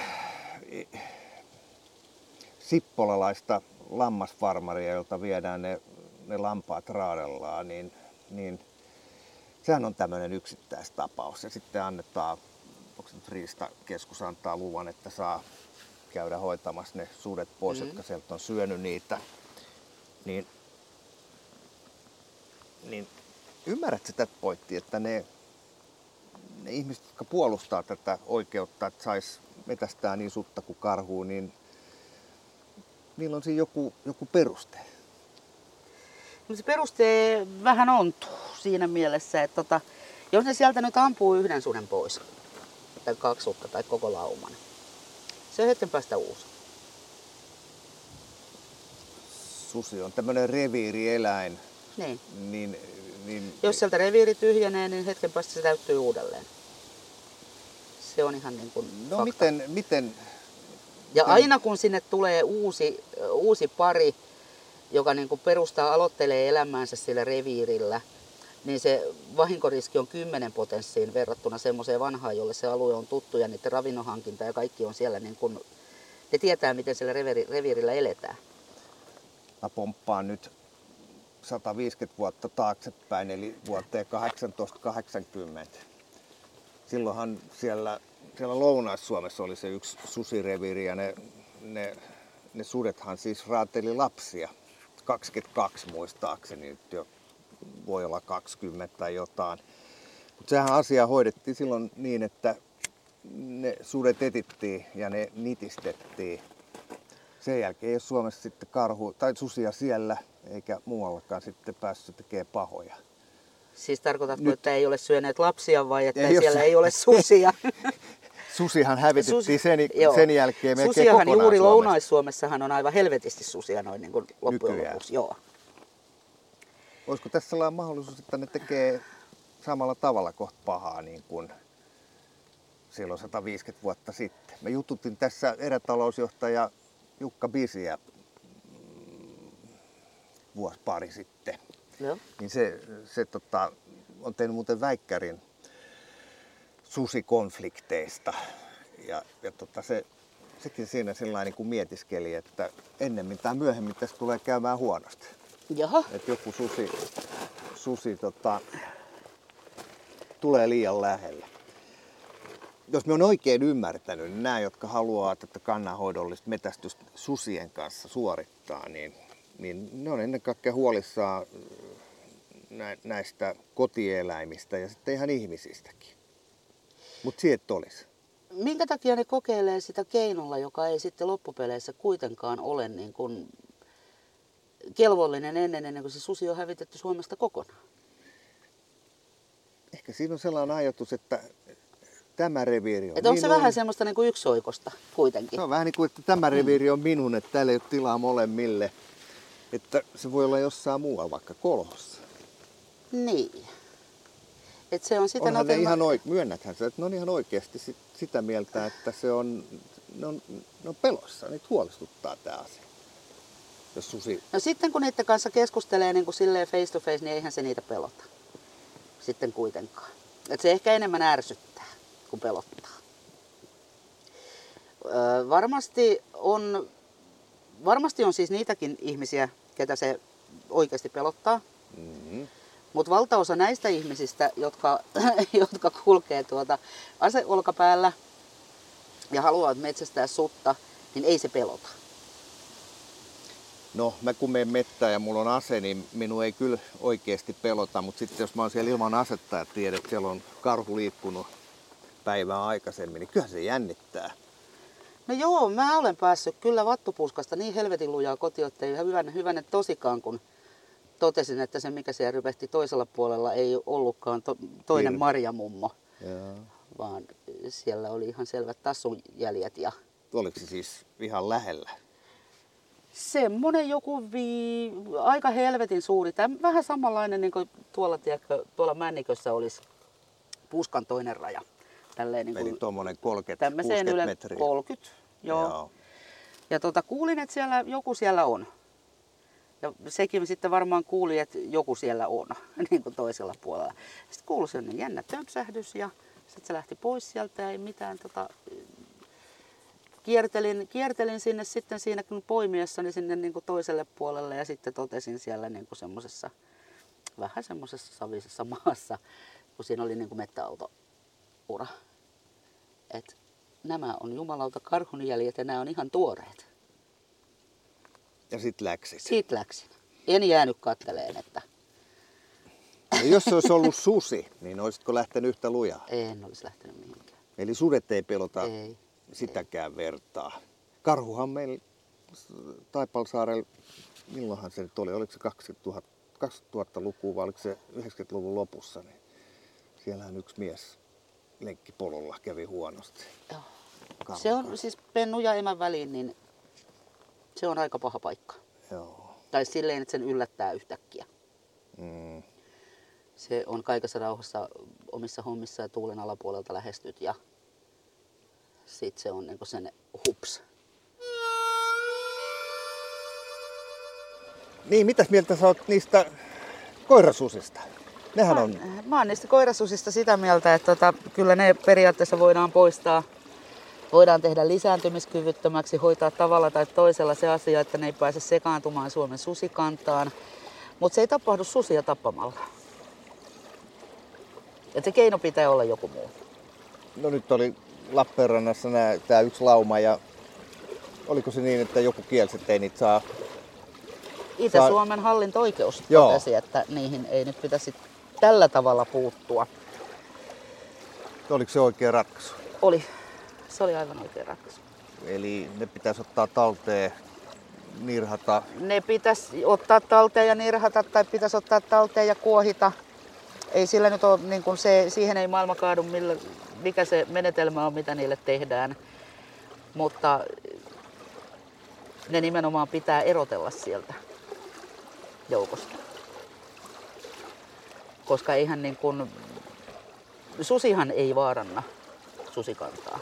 sippolalaista lammasfarmaria, jolta viedään ne, ne lampaat raadellaan, niin, niin sehän on tämmöinen yksittäistapaus. Ja sitten annetaan, onko se nyt Riistakeskus antaa luvan, että saa käydä hoitamassa ne sudet pois, mm-hmm. jotka sieltä on syönyt niitä. Niin, niin ymmärrätkö tätä pointtia, että ne, ne ihmiset, jotka puolustaa tätä oikeutta, että saisi metästää niin sutta kuin karhua, niin niillä on siinä joku, joku peruste. No se peruste vähän ontuu siinä mielessä, että tota, jos ne sieltä nyt ampuu yhden suden pois, tai kaksi sutta tai koko lauman, Se on hetken päästä uusi. Susi on tämmöinen reviirieläin. Niin. Niin, niin, Jos sieltä reviiri tyhjenee, niin hetken päästä se täyttyy uudelleen. Se on ihan niin kuin no fakta. miten, miten... Ja aina kun sinne tulee uusi, uusi pari, joka niin kuin perustaa, aloittelee elämäänsä sillä reviirillä, niin se vahinkoriski on kymmenen potenssiin verrattuna semmoiseen vanhaan, jolle se alue on tuttu ja niiden ravinnonhankinta ja kaikki on siellä, niin kuin, ne tietää miten siellä reviiri, reviirillä eletään. Mä pomppaan nyt sata viisikymmentä vuotta taaksepäin, eli vuoteen tuhatkahdeksansataakahdeksankymmentä. Silloinhan siellä, siellä Lounais-Suomessa oli se yksi susireviiri ja ne, ne, ne sudethan siis raateli lapsia. kaksikymmentäkaksi muistaakseni, nyt jo voi olla kaksikymmentä tai jotain. Mutta sehän asia hoidettiin silloin niin, että ne sudet etittiin ja ne nitistettiin. Sen jälkeen ei ole Suomessa sitten karhu tai susia siellä eikä muuallakaan sitten päässyt tekemään pahoja. Siis tarkoitatko, Nyt... että ei ole syöneet lapsia vai että ei siellä ole... ei ole susia? Susihan hävitettiin Susi... sen, sen jälkeen melkein Susiahan kokonaan juuri Suomessa. Lounais-Suomessahan on aivan helvetisti susia noin niin kuin loppujen Nykyään. lopuksi. Joo. Olisiko tässä sellainen mahdollisuus, että ne tekee samalla tavalla kohta pahaa niin kuin silloin sata viisikymmentä vuotta sitten? Mä jututin tässä erätalousjohtaja Jukka Bisiä vuosi pari sitten. Joo. Niin se, se tota, on tehnyt muuten väikkärin susikonflikteista. Ja, ja tota, se, sekin siinä sellainen niin kuin mietiskeli, että ennemmin tai myöhemmin tässä tulee käymään huonosti. Jaha. Että joku susi, susi tota, tulee liian lähelle. Jos me on oikein ymmärtänyt, niin nämä, jotka haluaa tätä kannanhoidollista metästystä susien kanssa suorittaa, niin, niin ne on ennen kaikkea huolissaan näistä kotieläimistä ja sitten ihan ihmisistäkin. Mutta siitä olisi. Minkä takia ne kokeilee sitä keinolla, joka ei sitten loppupeleissä kuitenkaan ole niin kuin kelvollinen ennen, ennen kuin se susi on hävitetty Suomesta kokonaan? Ehkä siinä on sellainen ajatus, että tämä reviiri on Että onko se minun. vähän semmoista niin kuin yksioikosta kuitenkin? Se on vähän niin kuin, että tämä reviiri on minun, että täällä ei ole tilaa molemmille. Että se voi olla jossain muualla, vaikka kolhossa. Niin. Että se on sitä Onhan ne noten... ihan oike- myönnäthän sä, että ne on ihan oikeasti sit, sitä mieltä, että se on, ne on, ne on pelossa, niitä huolestuttaa tämä asia. Jos susi... No sitten kun niiden kanssa keskustelee niin kuin silleen face to face, niin eihän se niitä pelota. Sitten kuitenkaan. Et se ehkä enemmän ärsyttää kuin pelottaa. Öö, varmasti on, varmasti on siis niitäkin ihmisiä, ketä se oikeasti pelottaa. Mm-hmm. Mutta valtaosa näistä ihmisistä, jotka, jotka kulkee tuota ase olkapäällä ja haluavat metsästää sutta, niin ei se pelota. No, mä kun menen mettään ja mulla on ase, niin minun ei kyllä oikeasti pelota, mutta sitten jos mä oon siellä ilman asetta ja tiedän, että siellä on karhu liikkunut päivää aikaisemmin, niin kyllä se jännittää. No joo, mä olen päässyt kyllä vattupuskasta niin helvetin lujaa kotiin, että ei hyvän, hyvän tosikaan, kun totesin, että se mikä siellä rypehti toisella puolella ei ollutkaan to, toinen Hirvi. marjamummo, Jaa. vaan siellä oli ihan selvät tassunjäljet ja Oliko se siis ihan lähellä? semmonen joku vii, aika helvetin suuri, Täm, vähän samanlainen niin kuin tuolla, tiedätkö, tuolla Männikössä olisi puskan toinen raja. Tälleen, niin kuin, Eli tuommoinen kolmekymmentä tämmöiseen kuusikymmentä yle metriä. kolmekymmentä, joo. joo. Ja tota, kuulin, että siellä, joku siellä on. Ja sekin sitten varmaan kuuli, että joku siellä on, niin kuin toisella puolella. Sitten kuului sellainen jännä tömpsähdys ja sitten se lähti pois sieltä ja ei mitään. Tota, kiertelin, kiertelin sinne sitten siinä kun poimiessani sinne niin kuin toiselle puolelle ja sitten totesin siellä niin kuin semmosessa, vähän semmoisessa savisessa maassa, kun siinä oli niin kuin mettäautoura. Että nämä on jumalauta karhunjäljet ja nämä on ihan tuoreet. Ja sit läksit. Siitä läksin. En jäänyt katteleen, että... Ja jos se olisi ollut susi, niin olisitko lähtenyt yhtä lujaa? En olisi lähtenyt mihinkään. Eli sudet ei pelota Ei. sitäkään ei. vertaa. Karhuhan meillä Taipalsaarella, milloinhan se nyt oli? Oliko se kaksituhattalukua vai oliko se yhdeksänkymmentäluvun lopussa? Niin siellähän yksi mies lenkkipolulla kävi huonosti. Joo. karhu Se on kanssa? siis pennu ja emän väliin, niin se on aika paha paikka. Joo. Tai silleen, että sen yllättää yhtäkkiä. Mm. Se on kaikessa rauhassa omissa hommissa ja tuulen alapuolelta lähestyt ja sit se on niinku sen hups. Niin, mitäs mieltä sä oot niistä koirasusista? Nehän on... Mä oon niistä koirasusista sitä mieltä, että tota, kyllä ne periaatteessa voidaan poistaa. Voidaan tehdä lisääntymiskyvyttömäksi, hoitaa tavalla tai toisella se asia, että ne ei pääse sekaantumaan Suomen susikantaan. Mutta se ei tapahdu susia tappamalla. Et se keino pitää olla joku muu. No nyt oli Lappeenrannassa tämä yksi lauma ja oliko se niin, että joku kielsi, että ei niitä saa... Itä-Suomen hallinto-oikeus Joo. totesi, että niihin ei nyt pitäisi tällä tavalla puuttua. Oliko se oikea ratkaisu? Oli. Se oli aivan oikea ratkaisu. Eli ne pitäisi ottaa talteen, nirhata. Ne pitäisi ottaa talteen ja nirhata tai pitäisi ottaa talteen ja kuohita. Ei sillä nyt ole, niin kuin se, siihen ei maailma kaadu, millä, mikä se menetelmä on, mitä niille tehdään. Mutta ne nimenomaan pitää erotella sieltä joukosta. Koska eihän niin kuin, susihan ei vaaranna susikantaa.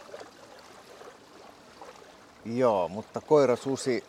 Joo, mutta koirasusi...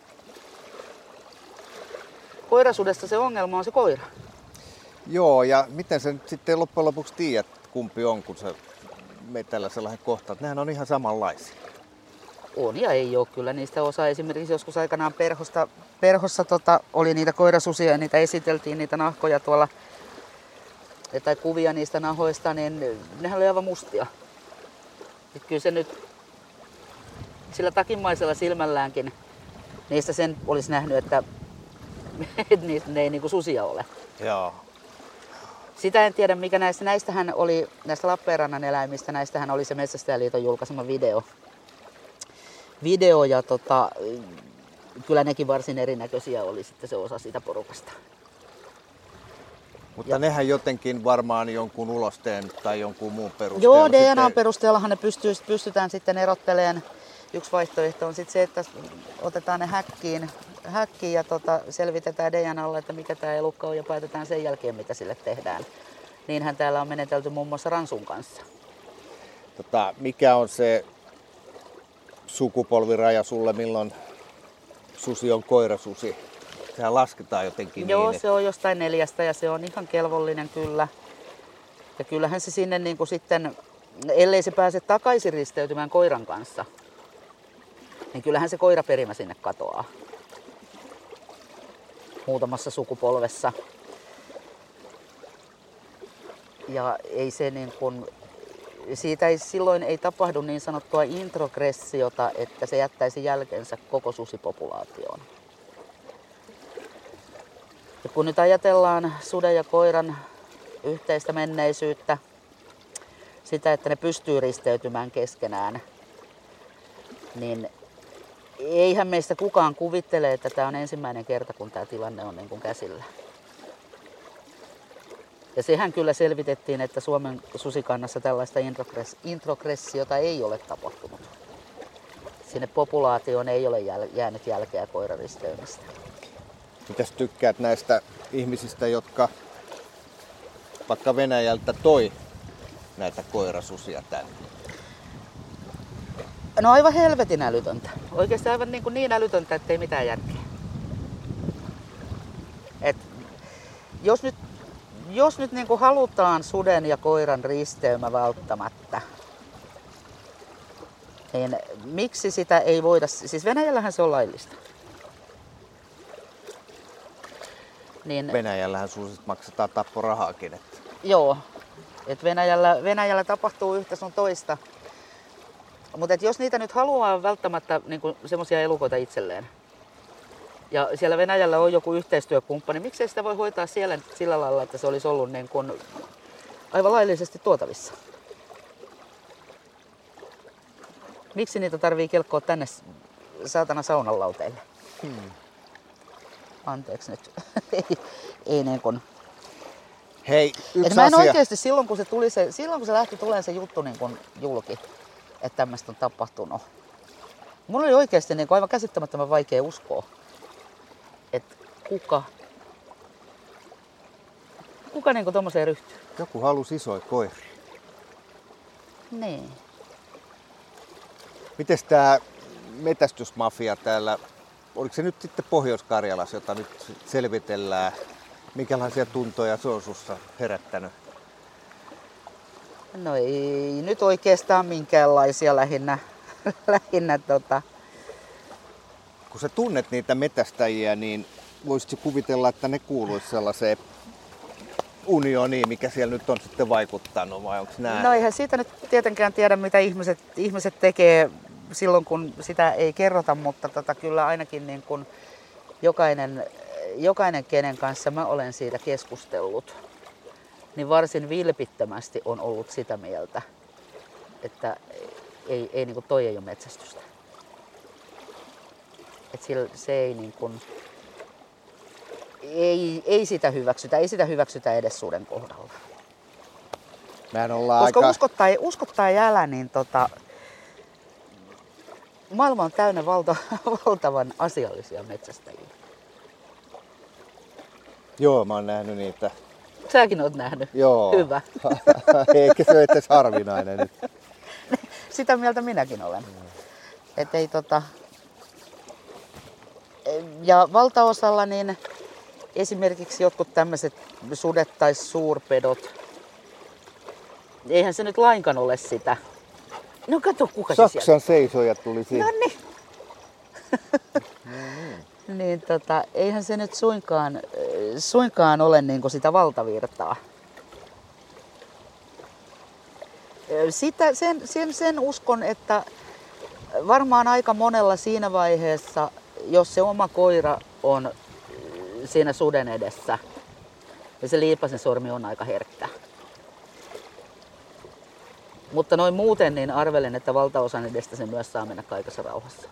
Koirasudessa se ongelma on se koira. Joo, ja miten sä nyt sitten loppujen lopuksi tiedät, kumpi on, kun sä menet tällaisella kohtaa? Nehän on ihan samanlaisia. On ja ei ole kyllä niistä osa. Esimerkiksi joskus aikanaan perhosta, perhossa tota, oli niitä koirasusia ja niitä esiteltiin, niitä nahkoja tuolla, tai kuvia niistä nahoista, niin nehän oli aivan mustia. Et kyllä se nyt sillä takinmaisella silmälläänkin niistä sen olisi nähnyt, että ne ei niinku susia ole. Joo. Sitä en tiedä, mikä näistä. Näistähän oli, näistä Lappeenrannan eläimistä, näistähän oli se Metsästäjäliiton julkaisema video. Video ja tota, kyllä nekin varsin erinäköisiä oli sitten se osa siitä porukasta. Mutta ja. Nehän jotenkin varmaan jonkun ulosteen tai jonkun muun perusteella. Joo, D N A sitten... perusteellahan ne pystyy, pystytään sitten erottelemaan. Yksi vaihtoehto on sitten se, että otetaan ne häkkiin, häkkiin ja tota, selvitetään D N A:lla, että mikä tämä elukka on ja päätetään sen jälkeen, mitä sille tehdään. Niinhän täällä on menetelty muun muassa ransun kanssa. Tota, mikä on se sukupolviraja sulle, milloin susi on koirasusi? Sehän lasketaan jotenkin Joo, niin. se on jostain neljästä ja se on ihan kelvollinen kyllä. Ja kyllähän se sinne niin kuin sitten, ellei se pääse takaisin risteytymään koiran kanssa, niin kyllähän se koiraperimä sinne katoaa. Muutamassa sukupolvessa. Ja ei se niin kuin, siitä ei, silloin ei tapahdu niin sanottua introgressiota, että se jättäisi jälkensä koko susipopulaatioon. Ja kun nyt ajatellaan suden ja koiran yhteistä menneisyyttä, sitä, että ne pystyy risteytymään keskenään, niin eihän meistä kukaan kuvittele, että tämä on ensimmäinen kerta, kun tämä tilanne on niin kuin käsillä. Ja sehän kyllä selvitettiin, että Suomen susikannassa tällaista introgressiota ei ole tapahtunut. Sinne populaatioon ei ole jäänyt jälkeä koiraristeymistä. Mitäs tykkäät näistä ihmisistä, jotka vaikka Venäjältä toi näitä koirasusia tänne? No aivan helvetin älytöntä. Oikeasti aivan niin, kuin niin älytöntä, ettei mitään järkeä. Et jos nyt, jos nyt niin kuin halutaan suden ja koiran risteymä välttämättä, niin miksi sitä ei voida... Siis Venäjällähän se on laillista. Niin, Venäjällähän susit maksetaan tapporahaakin. Että... Joo, et Venäjällä, Venäjällä tapahtuu yhtä sun toista. Mutta jos niitä nyt haluaa välttämättä niinku semmoisia elukoita itselleen, ja siellä Venäjällä on joku yhteistyökumppani, miksei sitä voi hoitaa siellä sillä lailla, että se olisi ollut niin kuin aivan laillisesti tuotavissa? Miksi niitä tarvii kelkkoa tänne saatana saunanlauteille? Hmm. Anteeksi nyt. ei, ei niin kuin... Hei, yksi Et mä en asia. oikeasti silloin kun se, tuli se, silloin kun se lähti tulemaan se juttu niin kuin julki, että tämmöistä on tapahtunut. Mulla oli oikeasti niin kuin aivan käsittämättömän vaikea uskoa, että kuka, kuka niin kuin tommoseen ryhtyy. Joku halusi isoja koiria. Niin. Mites tää metästysmafia täällä, oliko se nyt sitten Pohjois-Karjalassa, jota nyt selvitellään? Minkälaisia tuntoja se on sussa herättänyt? No ei nyt oikeastaan minkäänlaisia lähinnä. lähinnä tota. Kun sä tunnet niitä metästäjiä, niin voisitko kuvitella, että ne kuuluisi sellaiseen unioniin, mikä siellä nyt on sitten vaikuttanut, vai onko nää? No eihän siitä nyt tietenkään tiedä, mitä ihmiset, ihmiset tekee silloin, kun sitä ei kerrota, mutta tota, kyllä ainakin niin kun jokainen, jokainen, kenen kanssa mä olen siitä keskustellut, niin varsin vilpittömästi on ollut sitä mieltä, että ei, ei, niin kuin toi ei ole metsästystä. Että se ei, niin kuin, ei, ei sitä hyväksytä, ei sitä hyväksytä edes suden kohdalla. Mehän ollaan Koska aika... uskot tai, uskot tai älä, niin tota, maailma on täynnä valta, valtavan asiallisia metsästäjiä. Joo, mä oon nähnyt niitä. Säkin oot nähnyt. Joo. Hyvä. Eikä se ole edes harvinainen nyt. Sitä mieltä minäkin olen. Mm. Et ei, tota... Ja valtaosalla niin esimerkiksi jotkut tämmöiset sudet tai suurpedot, eihän se nyt lainkaan ole sitä. No kato, kuka se Saksan sieltä. seisoja tuli siihen. No niin. Niin tota, eihän se nyt suinkaan, suinkaan ole niinku sitä valtavirtaa. Sitä, sen, sen, sen uskon, että varmaan aika monella siinä vaiheessa, jos se oma koira on siinä suden edessä, ja se liipasen sormi on aika herkkä. Mutta noin muuten niin arvelen, että valtaosan edestä se myös saa mennä kaikessa rauhassa.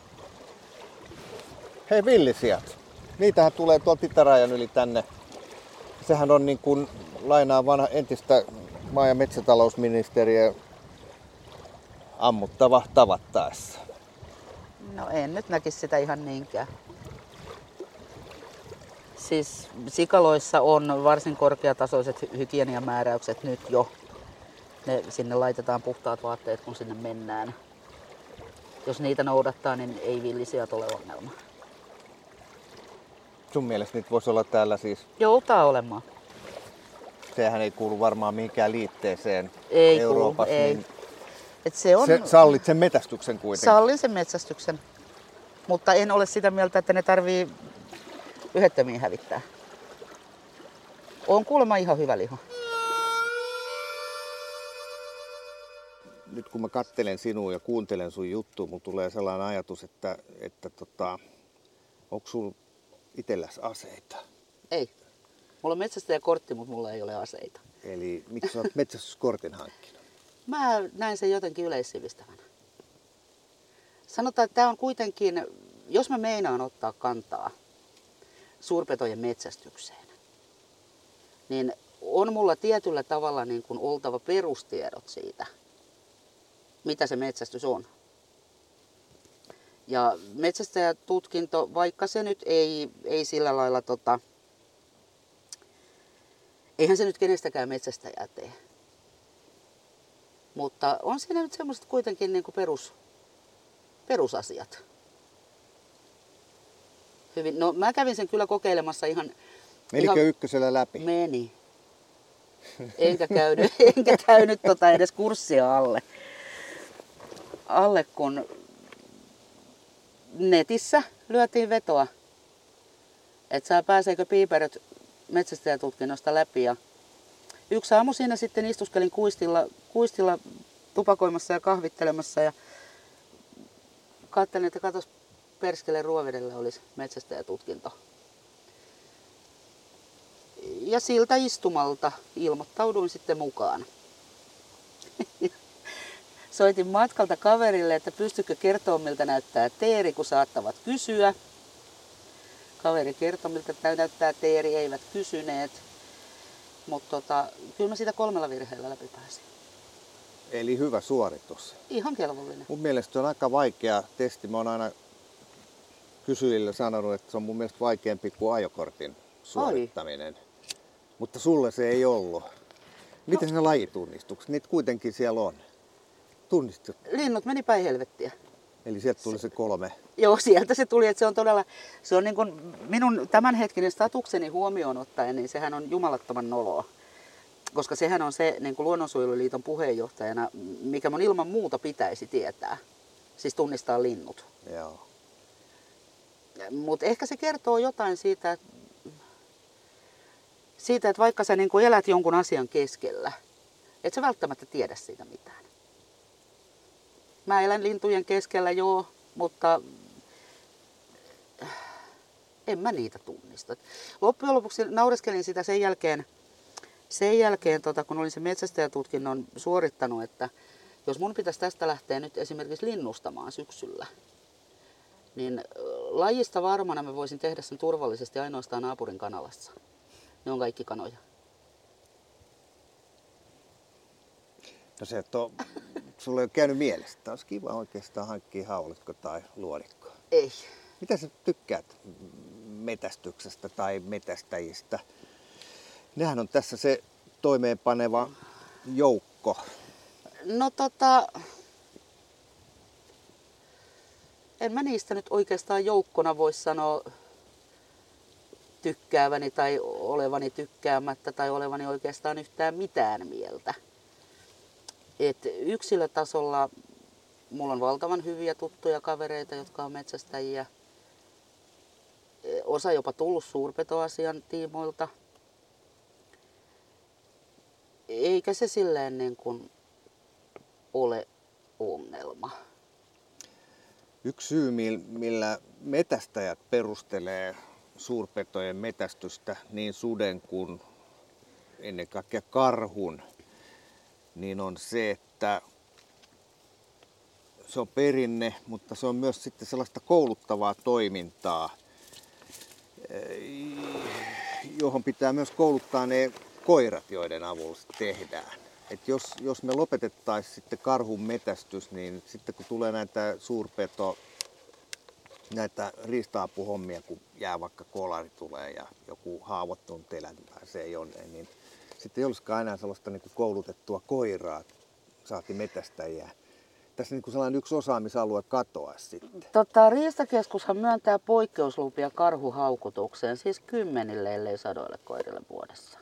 Hei, villisijat. Niitähän tulee tuolta itärajan yli tänne. Sehän on niin kuin lainaa vanha entistä maa- ja metsätalousministeriä ammuttava tavattaessa. No en nyt näkisi sitä ihan niinkään. Siis sikaloissa on varsin korkeatasoiset hygieniamääräykset nyt jo. Ne, sinne laitetaan puhtaat vaatteet, kun sinne mennään. Jos niitä noudattaa, niin ei villisijat ole ongelma. Sun mielestä niitä voisi olla täällä siis? Joutaa olemaan. Sehän ei kuulu varmaan mihinkään liitteeseen ei Euroopassa. Kuulu, ei. Niin Et se on... se, sallit sen metästyksen kuitenkin? Sallin sen metsästyksen. Mutta en ole sitä mieltä, että ne tarvii yhdettömiin hävittää. On kuulemma ihan hyvä liho. Nyt kun mä katselen sinua ja kuuntelen sun juttua, mulla tulee sellainen ajatus, että, että tota, onko sulla itselläsi aseita? Ei. Mulla on metsästäjäkortti, mutta mulla ei ole aseita. Eli miksi sä oot metsästyskortin hankkinut? Mä näin sen jotenkin yleissivistävänä. Sanotaan, että tämä on kuitenkin, jos mä meinaan ottaa kantaa suurpetojen metsästykseen, niin on mulla tietyllä tavalla niin kuin oltava perustiedot siitä, mitä se metsästys on. Ja metsästäjätutkinto, vaikka se nyt ei, ei sillä lailla, tota, eihän se nyt kenestäkään metsästäjää tee. Mutta on siinä nyt semmoiset kuitenkin niin kuin perus, perusasiat. Hyvin. No mä kävin sen kyllä kokeilemassa ihan... Menikö ihan, ykkösellä läpi? Meni. Enkä käynyt, enkä käynyt tota edes kurssia alle. Alle kun netissä lyötiin vetoa, että saa pääseekö piiperöt metsästäjätutkinnosta läpi. Ja yksi aamu siinä sitten istuskelin kuistilla, kuistilla tupakoimassa ja kahvittelemassa ja katselin, että katos perskele Ruovedellä olisi metsästäjätutkinto. Ja siltä istumalta ilmoittauduin sitten mukaan. Soitin matkalta kaverille, että pystykö kertoa miltä näyttää teeri, kun saattavat kysyä. Kaveri kertoi miltä näyttää teeri, eivät kysyneet. Mutta tota, kyllä mä siitä kolmella virheellä läpi pääsin. Eli hyvä suoritus. Ihan kelvollinen. Mun mielestä se on aika vaikea testi. Mä oon aina kysyjille sanonut, että se on mun mielestä vaikeampi kuin ajokortin suorittaminen. Oi. Mutta sulle se ei ollut. Miten no. ne lajitunnistukset? Niitä kuitenkin siellä on. Tunnistut? Linnut meni päin helvettiä. Eli sieltä tuli se kolme. Joo, sieltä se tuli, että se on todella, se on niin kuin minun tämänhetkinen statukseni huomioon ottaen, niin sehän on jumalattoman noloa. Koska sehän on se niin kuin Luonnonsuojeluliiton puheenjohtajana, mikä mun ilman muuta pitäisi tietää. Siis tunnistaa linnut. Joo. Mutta ehkä se kertoo jotain siitä, että, siitä, että vaikka sä niin kuin elät jonkun asian keskellä, et sä välttämättä tiedä siitä mitään. Mä elän lintujen keskellä, joo, mutta en mä niitä tunnista. Loppujen lopuksi naureskelin sitä sen jälkeen, sen jälkeen tota, kun olin sen metsästäjätutkinnon suorittanut, että jos mun pitäisi tästä lähteä nyt esimerkiksi linnustamaan syksyllä, niin lajista varmana mä voisin tehdä sen turvallisesti ainoastaan naapurin kanalassa. Ne on kaikki kanoja. No se, että on, sulla ei ole käynyt mielessä, että olisi kiva oikeastaan hankkia haulikko tai luodikko. Ei. Mitä sä tykkäät metästyksestä tai metästäjistä? Nehän on tässä se toimeenpaneva joukko. No tota, en mä niistä nyt oikeastaan joukkona voi sanoa tykkääväni tai olevani tykkäämättä tai olevani oikeastaan yhtään mitään mieltä. Et yksilötasolla mulla on valtavan hyviä tuttuja kavereita, jotka on metsästäjiä. Osa jopa tullut suurpetoasian tiimoilta. Eikä se silleen niin kuin ole ongelma. Yksi syy, millä metästäjät perustelee suurpetojen metästystä, niin suden kuin ennen kaikkea karhun, niin on se, että se on perinne, mutta se on myös sitten sellaista kouluttavaa toimintaa, johon pitää myös kouluttaa ne koirat, joiden avulla se tehdään. Et jos, jos me lopetettaisiin sitten karhun metästys, niin sitten kun tulee näitä suurpeto, näitä riista-apuhommia, kun jää vaikka kolari tulee ja joku haavoittunut eläin pääsee jonnein, niin sitten ei olisikaan enää sellaista niin kuin koulutettua koiraa, saati metästäjää. Tässä niin kuin sellainen yksi osaamisalue katoaa sitten. Tota, Riistakeskushan myöntää poikkeuslupia karhuhaukutukseen, siis kymmenille ellei sadoille koirille vuodessa.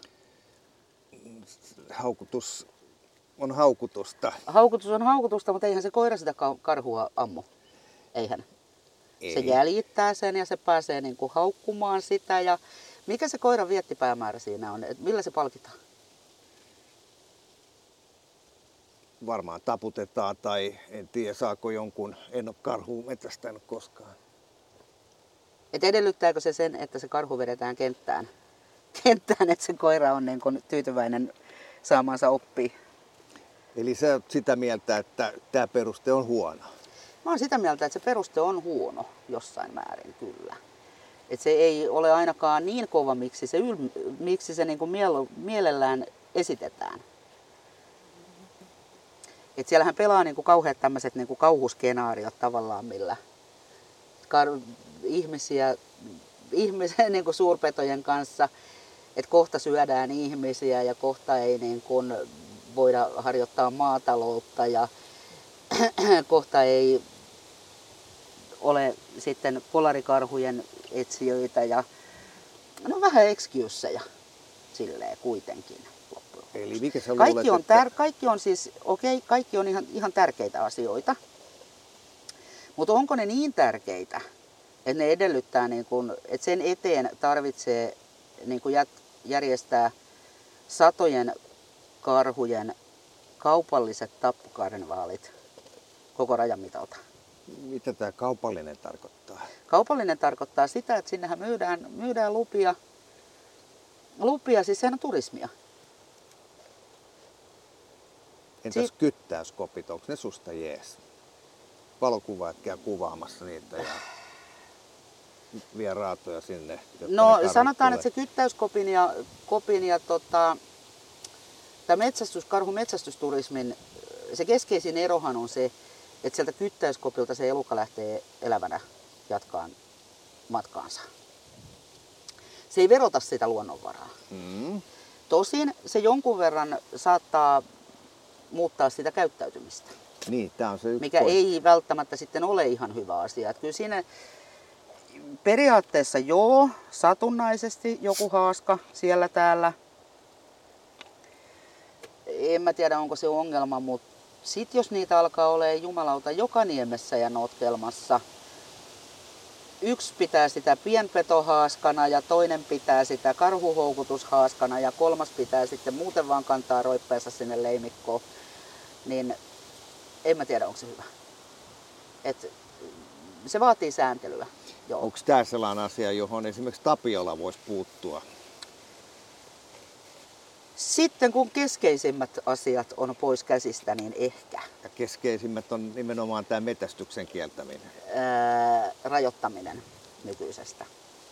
Haukutus on haukutusta. Haukutus on haukutusta, mutta eihän se koira sitä karhua ammu. Eihän. Ei. Se jäljittää sen ja se pääsee niin kuin haukkumaan sitä. Ja mikä se koiran viettipäämäärä siinä on? Et millä se palkitaan? Varmaan taputetaan tai en tiedä saako jonkun, en ole karhua metästänyt koskaan. Et edellyttääkö se sen, että se karhu vedetään kenttään? Kenttään, että se koira on niin kuin tyytyväinen saamansa oppia. Eli sä oot sitä mieltä, että tämä peruste on huono? Mä oon sitä mieltä, että se peruste on huono jossain määrin kyllä. Et se ei ole ainakaan niin kova, miksi se, yl, miksi se niin kuin mielo, mielellään esitetään. Et siellähän pelaa niin kuin kauheat tämmöiset niin kuin kauhuskenaariot tavallaan, millä kar- ihmisiä, ihmisiä niin kuin suurpetojen kanssa, että kohta syödään ihmisiä ja kohta ei niin kuin voida harjoittaa maataloutta ja kohta ei ole sitten kolarikarhujen etsijöitä ja no vähän excuseja silleen kuitenkin. Eli mikä sä kaikki, luulet, on että... tär- kaikki on siis, okei, okay, kaikki on ihan, ihan tärkeitä asioita, mutta onko ne niin tärkeitä, että ne edellyttää, niin kun, että sen eteen tarvitsee niin kun järjestää satojen karhujen kaupalliset tappokarnevaalit koko rajan mitalta? Mitä tämä kaupallinen tarkoittaa? Kaupallinen tarkoittaa sitä, että sinnehän myydään, myydään lupia, lupia, siis sehän on turismia. Entäs Siit... kyttäyskopit, onko ne susta jees? Valokuvaajat käy kuvaamassa niitä ja vie raatoja sinne. No sanotaan, tulee. Että se kyttäyskopin ja, kopin ja tota, tämä metsästys, karhun metsästysturismin se keskeisin erohan on se, että sieltä kyttäyskopilta se elukka lähtee elävänä jatkaan matkaansa. Se ei verota sitä luonnonvaraa. Mm. Tosin se jonkun verran saattaa muuttaa sitä käyttäytymistä. Niin, tää on se yksi mikä pointti. Ei välttämättä sitten ole ihan hyvä asia. Että kyllä siinä periaatteessa joo, satunnaisesti joku haaska siellä täällä. En mä tiedä onko se ongelma, mutta sit jos niitä alkaa olemaan jumalauta joka niemessä ja notkelmassa, yksi pitää sitä pienpetohaaskana ja toinen pitää sitä karhuhoukutushaaskana ja kolmas pitää sitten muuten vaan kantaa roippeensa sinne leimikkoon, niin en mä tiedä onko se hyvä. Et se vaatii sääntelyä. Onko tämä sellainen asia, johon esimerkiksi Tapiola voisi puuttua? Sitten kun keskeisimmät asiat on pois käsistä, niin ehkä. Ja keskeisimmät on nimenomaan tämä metästyksen kieltäminen. Ää, rajoittaminen nykyisestä.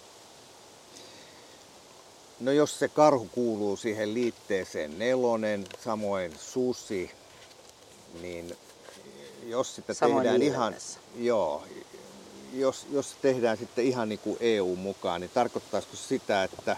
No jos se karhu kuuluu siihen liitteeseen nelonen, samoin susi, niin jos sitä samoin tehdään ihan, liivennessä. joo, jos, jos se tehdään sitten ihan niin kuin E U mukaan, niin tarkoittaisiko sitä, että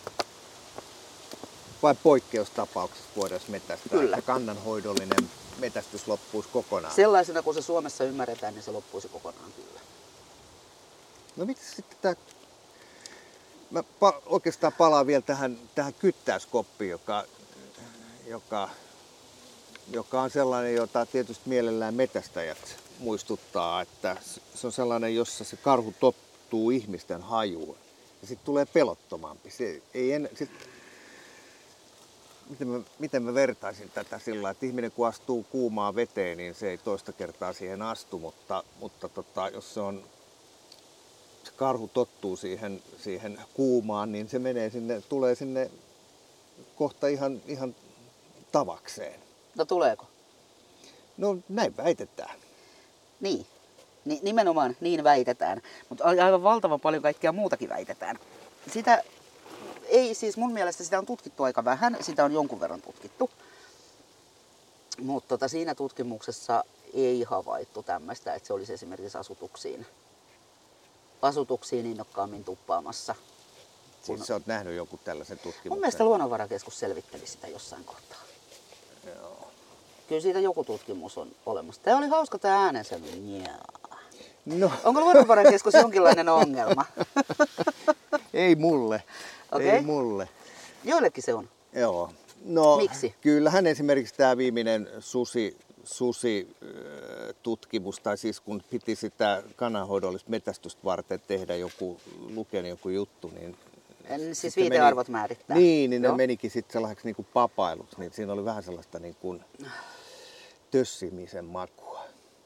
vai poikkeustapauksessa voidaan metästää, Kyllä. että kannanhoidollinen metästys loppuisi kokonaan? Sellaisena kuin se Suomessa ymmärretään, niin se loppuisi kokonaan kyllä. No miksi sitten tämä... Mä pa- oikeastaan palaan vielä tähän, tähän kyttäyskoppiin, joka, joka, joka on sellainen, jota tietysti mielellään metästäjät muistuttaa, että se on sellainen, jossa se karhu tottuu ihmisten hajuun ja sitten tulee pelottomampi. Se ei en, sit, miten, mä, miten mä vertaisin tätä sillä, että ihminen kun astuu kuumaan veteen, niin se ei toista kertaa siihen astu, mutta, mutta tota, jos se on karhu tottuu siihen, siihen kuumaan, niin se menee sinne, tulee sinne kohta ihan, ihan tavakseen. No tuleeko? No näin väitetään. Niin. Ni- nimenomaan niin väitetään. Mutta aivan valtavan paljon kaikkea muutakin väitetään. Sitä ei siis mun mielestä sitä on tutkittu aika vähän. Sitä on jonkun verran tutkittu. Mutta tota, siinä tutkimuksessa ei havaittu tämmöistä, että se olisi esimerkiksi asutuksiin. asutuksiin innokkaammin tuppaamassa. Siis sä oot nähnyt jonkun tällaisen tutkimuksen? Mun mielestä Luonnonvarakeskus selvitteli sitä jossain kohtaa. Joo. Kyllä siitä joku tutkimus on olemassa. Tämä oli hauska tämä äänensävy. No. Onko Luonnonvarakeskus jonkinlainen ongelma? Ei mulle. Okay. Ei mulle. Joillekin se on. Joo. No, miksi? Kyllähän esimerkiksi tämä viimeinen susi, susi tutkimus, tai siis kun piti sitä kannanhoidollista metästystä varten tehdä joku, lukea joku juttu, niin... En, siis viitearvot meni, määrittää. Niin, niin ne Joo. menikin sitten sellaiseksi niin kuin papailuksi, niin siinä oli vähän sellaista niin kuin tössimisen makua.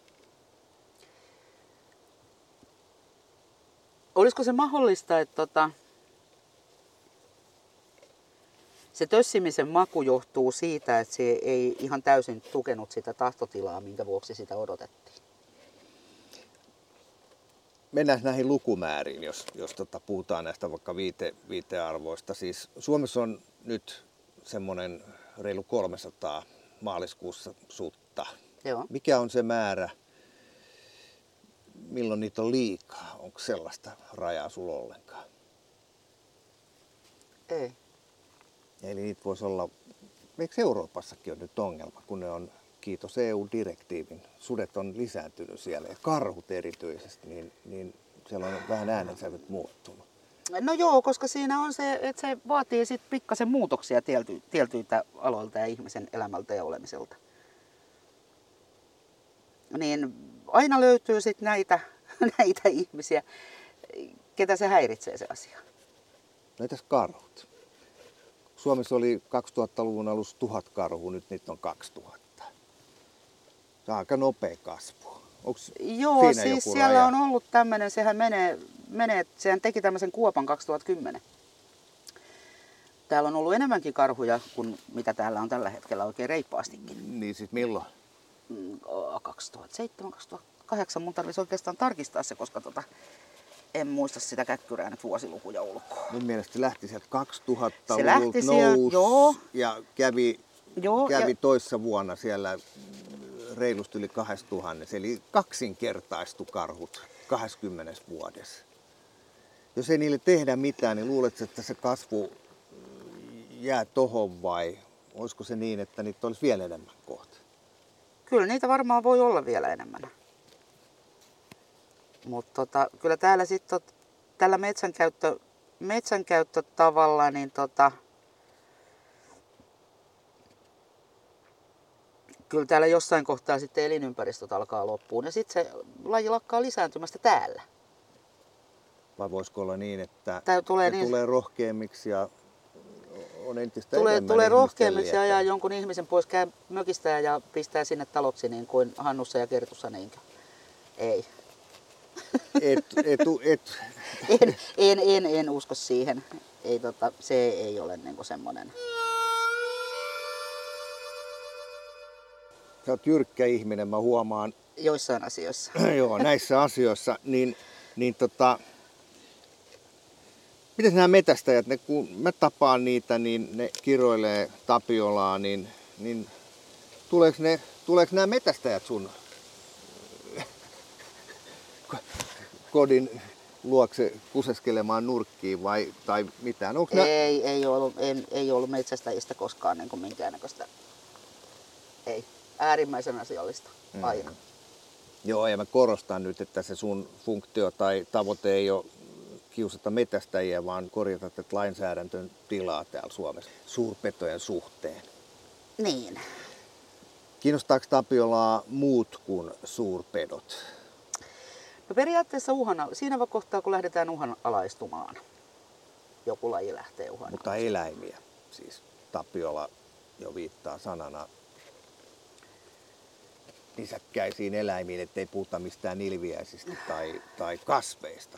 Olisiko se mahdollista, että tota, se tössimisen maku johtuu siitä, että se ei ihan täysin tukenut sitä tahtotilaa, minkä vuoksi sitä odotettiin? Mennään näihin lukumääriin, jos, jos tota, puhutaan näistä vaikka viite, viitearvoista. Siis Suomessa on nyt semmoinen reilu kolmesataa maaliskuussa sutta. Joo. Mikä on se määrä, milloin niitä on liikaa? Onko sellaista rajaa sulla ollenkaan? Ei. Eli niitä voisi olla, eikö Euroopassakin on nyt ongelma, kun ne on, kiitos E U-direktiivin, sudet on lisääntynyt siellä ja karhut erityisesti, niin, niin siellä on vähän äänensävyt muuttunut. No joo, koska siinä on se, että se vaatii sit pikkasen muutoksia tielty, tieltyiltä aloilta ja ihmisen elämältä ja olemiselta. Niin aina löytyy sit näitä, näitä ihmisiä, ketä se häiritsee se asia. No entäs karhut? Suomessa oli kaksituhattaluvun alussa tuhat karhua, nyt niitä on kaksituhatta. Se on aika nopea kasvu. Onks Joo, siinä siis joku siellä raja? on ollut tämmöinen, sehän menee, menee, sehän teki tämmöisen kuopan kaksituhattakymmenen. Täällä on ollut enemmänkin karhuja kuin mitä täällä on tällä hetkellä oikein reippaastikin. Niin siis milloin? kaksituhattaseitsemän kaksituhattakahdeksan, mun tarvitsisi oikeastaan tarkistaa se, koska tota, en muista sitä käkkyrää nyt vuosilukuja ulkoa. Mun mielestä se lähti sieltä kaksituhattaluvulta, Se lähti sieltä, nousi joo. ja kävi, Joo, kävi ja toissa vuonna siellä reilusti yli kaksituhatta, eli kaksinkertaistu karhut kaksikymmentä vuodessa. Jos ei niille tehdä mitään, niin luuletko, että se kasvu jää tohon vai olisiko se niin, että niitä olisi vielä enemmän kohta? Kyllä niitä varmaan voi olla vielä enemmän. Mutta tota, kyllä täällä sitten tällä metsänkäyttö, metsänkäyttötavalla, niin tota, kyllä täällä jossain kohtaa sitten elinympäristöt alkaa loppuun ja sitten se laji lakkaa lisääntymästä täällä. Vai voisiko olla niin, että Tää tulee, ne niin, tulee rohkeammiksi ja on entistä tulee, enemmän tulee ihmisten rohkeammiksi ja liekaa? ajaa jonkun ihmisen pois käy mökistään ja pistää sinne taloksi niin kuin Hannussa ja Kertussa niinkö? Ei. Et, et, et. En, en, en, en usko siihen. Ei, tota, se ei ole niinku semmoinen. Sä oot jyrkkä ihminen, mä huomaan. Joissain asioissa. Joo, näissä asioissa. Niin, niin tota, miten nämä metästäjät, ne, kun mä tapaan niitä, niin ne kiroilee Tapiolaa, niin, niin tuleeko, ne, tuleeko nämä metästäjät sun kodin luokse kuseskelemaan nurkkiin vai tai mitään? Onko nää... Ei, ei, ollut, en, ei ollut metsästäjistä koskaan niin kuin minkäännäköistä. Ei. Äärimmäisen asiallista. Aina. Mm. Joo, ja mä korostan nyt, että se sun funktio tai tavoite ei ole kiusata metästäjiä, vaan korjata tätä lainsäädäntön tilaa täällä Suomessa suurpetojen suhteen. Niin. Kiinnostaako Tapiolaa muut kuin suurpedot? No periaatteessa uhana, siinä kohtaa kun lähdetään uhanalaistumaan, joku laji lähtee uhanalaistumaan. Mutta eläimiä, siis Tapiola jo viittaa sanana nisäkkäisiin eläimiin, ettei puhuta mistään nilviäisistä tai, tai kasveista.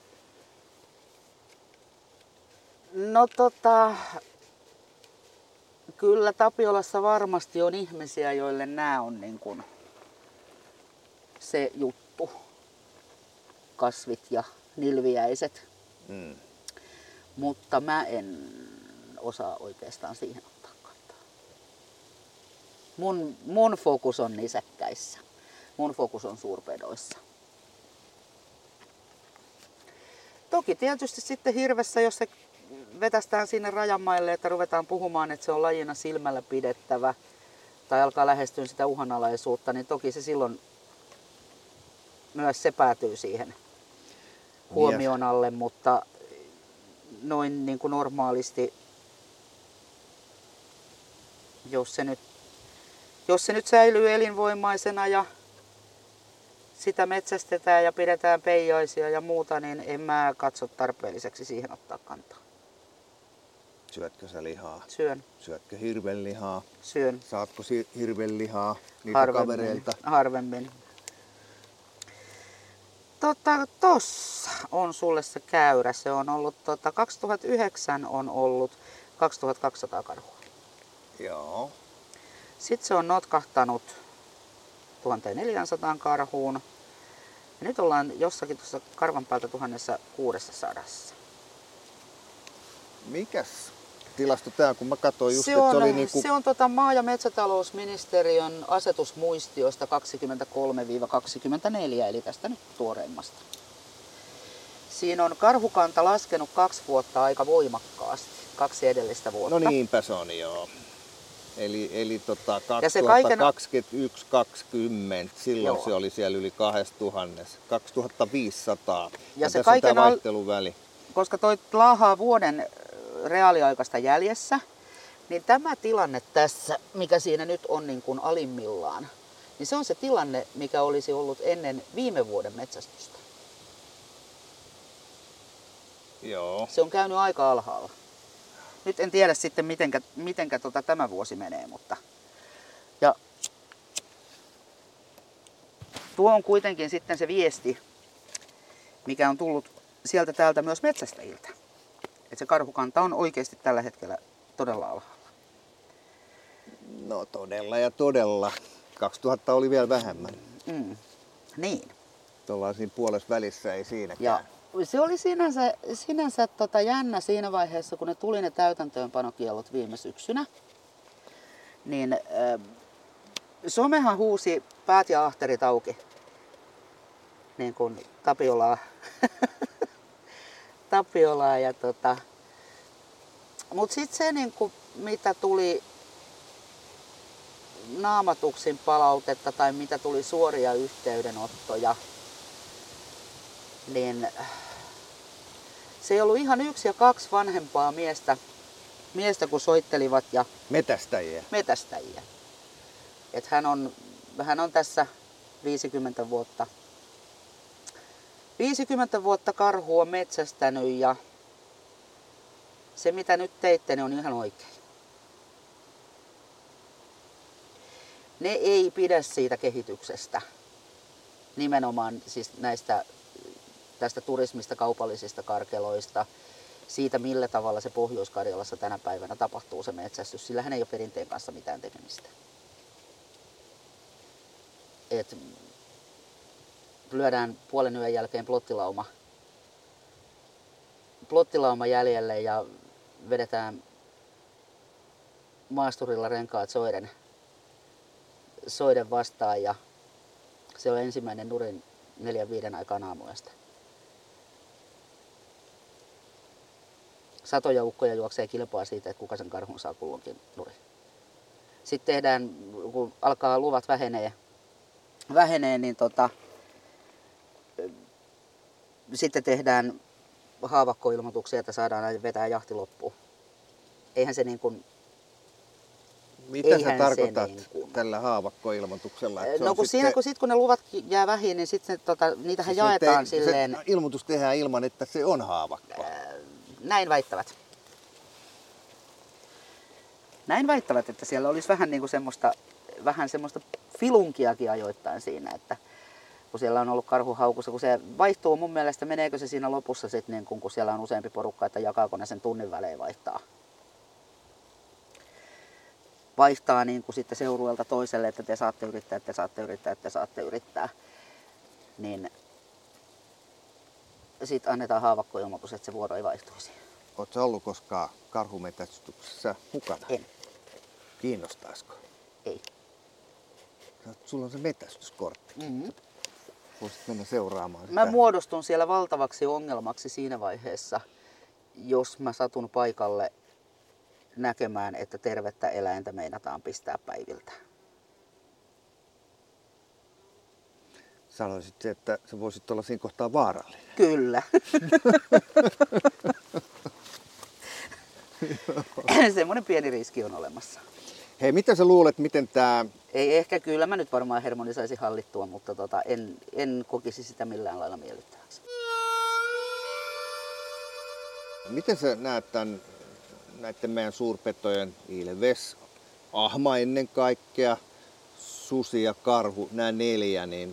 No tota, kyllä Tapiolassa varmasti on ihmisiä, joille nämä on niin kuin se juttu. Kasvit ja nilviäiset. Mm. Mutta mä en osaa oikeastaan siihen ottaa kantaa. Mun, mun fokus on nisäkkäissä. Mun fokus on suurpedoissa. Toki tietysti sitten hirvessä, jos se vetästään sinne rajamaille, että ruvetaan puhumaan, että se on lajina silmällä pidettävä tai alkaa lähestyä sitä uhanalaisuutta, niin toki se silloin myös se päätyy siihen huomion alle, mutta noin niin kuin normaalisti, jos se nyt, jos se nyt säilyy elinvoimaisena ja sitä metsästetään ja pidetään peijaisia ja muuta, niin en mä katso tarpeelliseksi siihen ottaa kantaa. Syötkö sä lihaa? Syön. Syötkö hirvenlihaa? Syön. Saatko hirvenlihaa niitä harvemmin, kavereilta? Harvemmin. Tota, tossa on sulle se käyrä. Se on ollut, tota, kaksituhattayhdeksän on ollut kaksituhattakaksisataa karhua. Joo. Sitten se on notkahtanut tuhatneljäsataa karhuun. Ja nyt ollaan jossakin tuossa karvan päältä tuhatkuusisataa. Mikäs tilasto tämä, kun mä katsoin just, se että on, se oli niinku... Se on tota maa- ja metsätalousministeriön asetusmuistiosta kaksikymmentäkolme kaksikymmentäneljä, eli tästä nyt tuoreimmasta. Siinä on karhukanta laskenut kaksi vuotta aika voimakkaasti, kaksi edellistä vuotta. No niinpä se on, joo. Eli, eli tota kaiken... kaksituhattakaksikymmentäyksi kaksikymmentä, silloin joo. Se oli siellä yli kaksituhatta, kaksituhattaviisisataa. Ja, ja se kaiken on tämä vaihteluväli. Koska toi laahaa vuoden reaaliaikaista jäljessä, niin tämä tilanne tässä, mikä siinä nyt on niin kuin alimmillaan, niin se on se tilanne, mikä olisi ollut ennen viime vuoden metsästystä. Joo. Se on käynyt aika alhaalla. Nyt en tiedä sitten, mitenkä, mitenkä tota tämä vuosi menee, mutta... Ja tuo on kuitenkin sitten se viesti, mikä on tullut sieltä täältä myös metsästäjiltä. Että se karhukanta on oikeasti tällä hetkellä todella alhaalla. No todella ja todella. kaksituhatta oli vielä vähemmän. Mm. Niin. Ollaan siinä puolessa välissä, ei siinäkään. Ja se oli sinänsä, sinänsä tota jännä siinä vaiheessa, kun ne tuli ne täytäntöönpanokiellot viime syksynä. Niin äh, Somehan huusi päät ja ahterit auki, niin kuin Tapiolaa. Tapiolaa ja tota. Mut sit se niinku, mitä tuli Naamatuksin palautetta tai mitä tuli suoria yhteydenottoja, niin se ei ollut ihan yksi ja kaksi vanhempaa miestä, miestä kun soittelivat ja Metästäjiä. metästäjiä. Et hän on, hän on tässä viisikymmentä vuotta, viisikymmentä vuotta karhua metsästänyt ja se mitä nyt teitte, ne on ihan oikein. Ne ei pidä siitä kehityksestä, nimenomaan siis näistä, tästä turismista, kaupallisista karkeloista, siitä millä tavalla se Pohjois-Karjalassa tänä päivänä tapahtuu se metsästys, sillä hän ei ole perinteen kanssa mitään tekemistä. Et lyödään puolen yön jälkeen plottilauma, plottilauma jäljelle ja vedetään maasturilla renkaat soiden, soiden vastaan ja se on ensimmäinen nurin neljän viiden aikaan aamuyöstä. Satoja ukkoja juoksee kilpaa siitä, että kuka sen karhun saa kulloinkin nurin. Sitten tehdään, kun alkaa luvat vähenee, vähenee niin tota, sitten tehdään haavakkoilmoituksia, että saadaan vetää jahti loppuun. Eihän se niin kuin, Mitä sä eihän tarkoitat niin kuin tällä haavakkoilmoituksella? No kun, sitten... siinä, kun, sit, kun ne luvat jää vähin, niin sitten tota, niitähän siis jaetaan te, silleen. Se ilmoitus tehdään ilman, että se on haavakko. Näin väittävät. Näin väittävät, että siellä olisi vähän, niin kuin semmoista, vähän semmoista filunkiakin ajoittain siinä, että kun siellä on ollut karhuhaukussa, kun se vaihtuu mun mielestä, meneekö se siinä lopussa sitten, niin kun, kun siellä on useampi porukka, että jakaako ne sen tunnin välein vaihtaa. Vaihtaa niin kuin sitten seurueelta toiselle, että te saatte yrittää, te saatte yrittää, te saatte yrittää. Niin sitten annetaan haavakkoilmoitus, että se vuoro ei vaihtuisi. Oletko sä ollut koskaan karhumetästyksessä mukana? En. Kiinnostaisiko? Ei. Sulla on se metästyskortti. Mm-hmm. Voisit mennä seuraamaan sitä. Mä muodostun siellä valtavaksi ongelmaksi siinä vaiheessa, jos mä satun paikalle näkemään, että tervettä eläintä meinataan pistää päiviltä. Sanoisit, että se voisit olla siinä kohtaa vaarallinen. Kyllä. Semmoinen pieni riski on olemassa. Hei, mitä sä luulet, miten tää... Ei ehkä kyllä, mä nyt varmaan hermoni saisi hallittua, mutta tota, en, en kokisi sitä millään lailla miellyttäväksi. Miten sä näet tämän, näiden meidän suurpetojen, ilves, ahma ennen kaikkea, susi ja karhu, nämä neljä, niin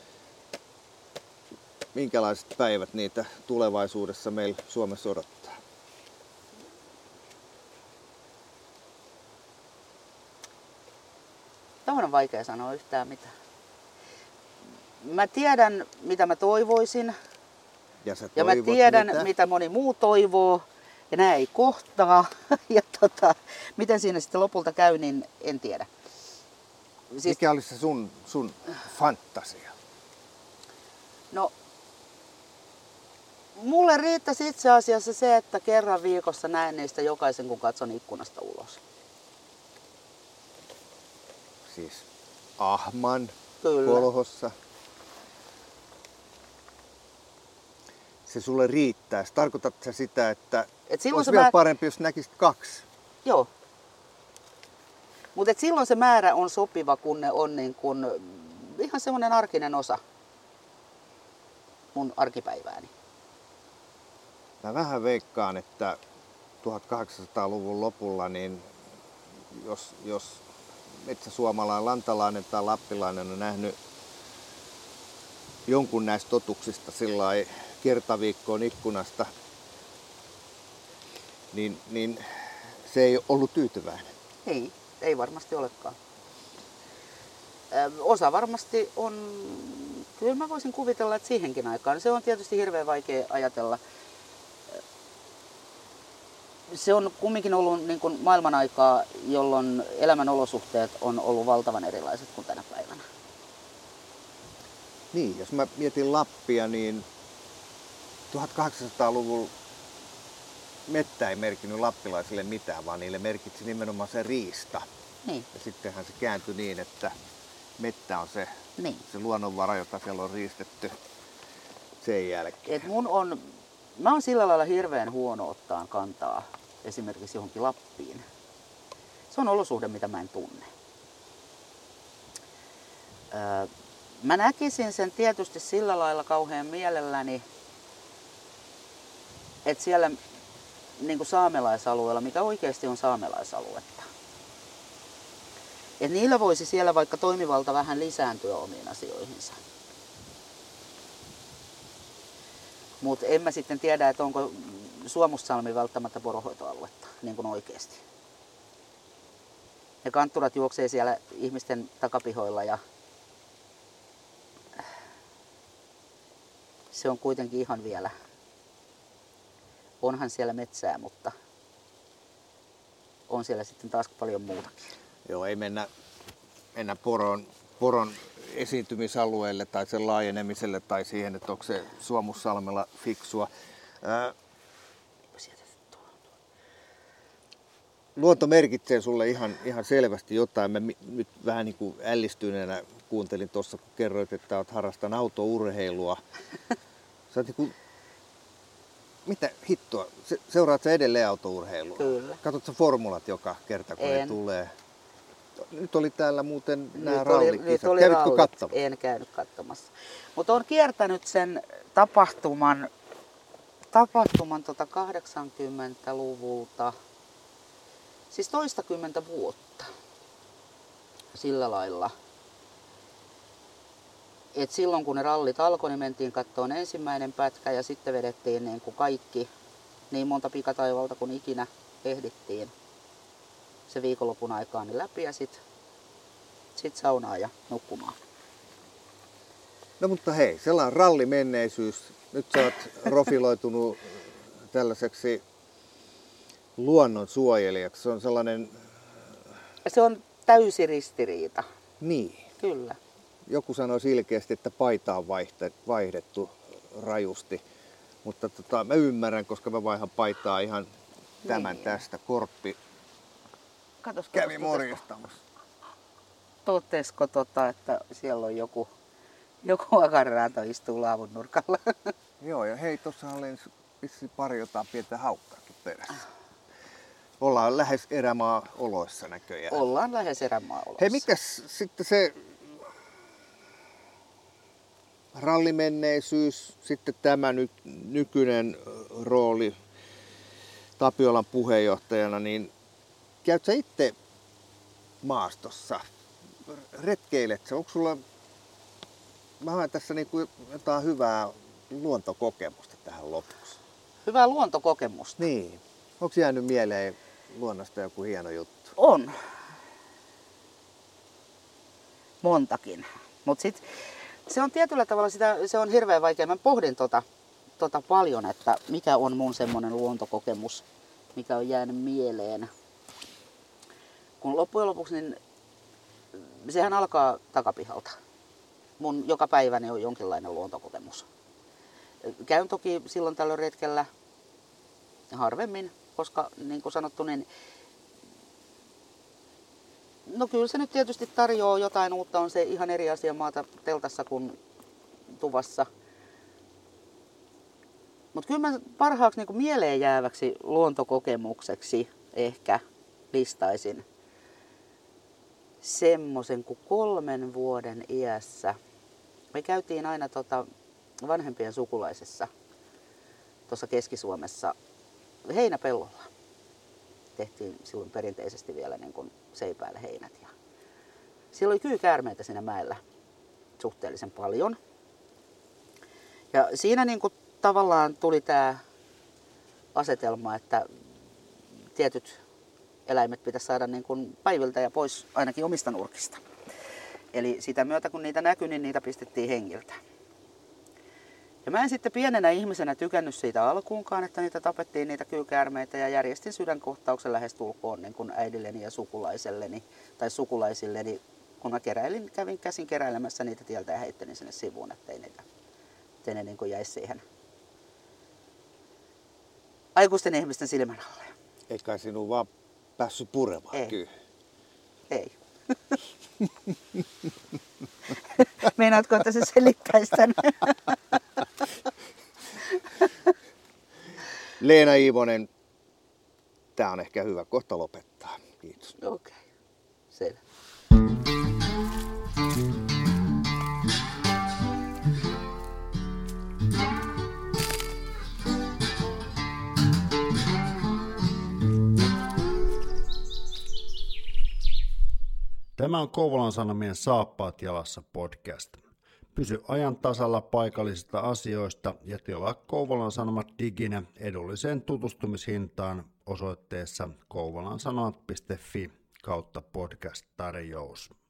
minkälaiset päivät niitä tulevaisuudessa meillä Suomessa odottaa? Tuohon on vaikea sanoa yhtään mitään. Mä tiedän, mitä mä toivoisin. Ja, sä ja mä tiedän, mitä? mitä moni muu toivoo. Ja nämä ei kohtaa. Ja tota, miten siinä sitten lopulta käy, niin en tiedä. Siis... Mikä olisi se sun, sun fantasia? No, mulle riittäisi itse asiassa se, että kerran viikossa näen niistä jokaisen, kun katson ikkunasta ulos. Siis ahman Kyllä. kolhossa. Se sulle riittäisi. Tarkoitatko sä sitä, että et olisi vielä mä... parempi, jos näkisit kaksi? Joo. Mutta silloin se määrä on sopiva, kun ne on niin kun, ihan semmoinen arkinen osa mun arkipäivääni. Mä vähän veikkaan, että tuhatkahdeksansataaluvun lopulla, niin jos, jos metsäsuomalainen, lantalainen tai lappilainen on nähnyt jonkun näistä totuksista sillai kertaviikkoon ikkunasta, niin, niin se ei ollut tyytyväinen. Ei, ei varmasti olekaan. Ö, osa varmasti on, kyllä mä voisin kuvitella, että siihenkin aikaan. Se on tietysti hirveän vaikea ajatella. se on kumminkin ollut niin kuin maailman aikaa, jolloin elämän olosuhteet on ollut valtavan erilaiset kuin tänä päivänä. Niin, jos mä mietin Lappia, niin tuhatkahdeksansataaluvulla mettä ei merkinnyt lappilaisille mitään, vaan niille merkitsi nimenomaan se riista. Niin. Ja sittenhän se kääntyi niin, että mettä on se, Niin. se luonnonvara, jota siellä on riistetty sen jälkeen. Et mun on, mä oon sillä lailla hirveän huono ottaa kantaa esimerkiksi johonkin Lappiin. Se on olosuhde, mitä mä en tunne. Öö, mä näkisin sen tietysti sillä lailla kauhean mielelläni, että siellä niin kuin saamelaisalueella, mikä oikeasti on saamelaisaluetta, että niillä voisi siellä vaikka toimivalta vähän lisääntyä omiin asioihinsa. Mutta en mä sitten tiedä, että onko Suomussalmi välttämättä poronhoitoaluetta, niin kuin oikeasti. Ne kantturat juoksee siellä ihmisten takapihoilla ja se on kuitenkin ihan vielä, onhan siellä metsää, mutta on siellä sitten taas paljon muutakin. Joo, ei mennä, mennä poron, poron esiintymisalueelle tai sen laajenemiselle tai siihen, että onko se Suomussalmella fiksua. Ää, luonto merkitsee sulle ihan, ihan selvästi jotain. Mä nyt vähän niin kuin ällistyneenä kuuntelin tuossa, kun kerroit, että olet harrastanut autourheilua. Sä oot niin kuin, mitä hittoa? Se, seuraat sä edelleen autourheilua? Kyllä. Katsotko sä formulat joka kerta, kun en. ne tulee? Nyt oli täällä muuten nämä Nyt oli, nyt rallikisat. oli Kävitkö rallit. katsomassa? En käynyt katsomassa. Mutta olen kiertänyt sen tapahtuman, tapahtuman tota kahdeksankymmentäluvulta, siis toistakymmentä vuotta sillä lailla. Et silloin kun ne rallit alkoi, niin mentiin kattoon ensimmäinen pätkä ja sitten vedettiin niin kuin kaikki niin monta pikataivalta kuin ikinä ehdittiin se viikonlopun aikaan niin läpi ja sitten sit saunaa ja nukkumaan. No mutta hei, sellainen rallimenneisyys. Nyt sä oot profiloitunut tällaiseksi luonnonsuojelijaksi. Se on sellainen... Se on täysi ristiriita. Niin. Kyllä. Joku sanoi ilkeästi, että paita on vaihdettu rajusti. Mutta tota, mä ymmärrän, koska mä vaihan paitaa ihan tämän niin. Tästä. Korppi Katos, kävi katos, morjastamassa. Totesko tota, että siellä on joku, joku akanraato istuu laavun nurkalla? Joo, ja hei, tuossa oli vissiin pari jotain pientä haukkaakin perässä. Ollaan lähes erämaa oloissa näköjään. Ollaan lähes erämaa oloissa. Hei, mikäs sitten se rallimenneisyys, sitten tämä nyt nykyinen rooli Tapiolan puheenjohtajana, niin käyt sä itse maastossa? Retkeilet sä? Onko sulla, mä haen tässä niinku jotain hyvää luontokokemusta tähän lopuksi? Hyvää luontokokemusta? Niin. Onko jäänyt mieleen luonnosta joku hieno juttu? On. Montakin. Mut sit se on tietyllä tavalla sitä, se on hirveän vaikea. Mä pohdin tota, tota paljon, että mikä on mun semmonen luontokokemus, mikä on jäänyt mieleen. Kun loppujen lopuksi, niin sehän alkaa takapihalta. Mun joka päiväni on jonkinlainen luontokokemus. Käyn toki silloin tällöin retkellä harvemmin, koska niin kuin sanottu, niin no kyllä se nyt tietysti tarjoaa jotain uutta, on se ihan eri asia maata teltassa kuin tuvassa. Mutta kyllä mä parhaaksi niin kuin mieleen jääväksi luontokokemukseksi ehkä listaisin semmoisen kuin kolmen vuoden iässä. Me käytiin aina tota vanhempien sukulaisessa tuossa Keski-Suomessa heinäpellolla. Tehtiin silloin perinteisesti vielä niin kuin seipäällä heinät. Ja siellä oli kyykäärmeitä siinä mäellä suhteellisen paljon. Ja siinä niin kuin tavallaan tuli tämä asetelma, että tietyt eläimet pitäisi saada niin kuin päiviltä ja pois ainakin omista nurkista. Eli sitä myötä kun niitä näkyi, niin niitä pistettiin hengiltä. Ja mä en sitten pienenä ihmisenä tykännyt siitä alkuunkaan, että niitä tapettiin niitä kyykäärmeitä ja järjestin sydänkohtauksen lähestulkoon niin kuin äidilleni ja sukulaiselleni tai sukulaisilleni, kun mä keräilin, kävin käsin keräilemässä niitä tieltä ja heittelin sinne sivuun, ettei niitä, ettei ne niin kuin jäisi siihen aikuisten ihmisten silmän alle. Eikä sinun vaan päässyt puremaan Ei. kyllä. Ei. Meinaatko, että se selittäisi tämän? Leena Iivonen, tää on ehkä hyvä kohta lopettaa. Kiitos. Okei, okay. Selvä. Tämä on Kouvolan Sanomien Saappaat jalassa podcast. Pysy ajan tasalla paikallisista asioista ja tilaa Kouvolan Sanomat diginä edulliseen tutustumishintaan osoitteessa kouvolansanomat piste fi kautta podcast tarjous.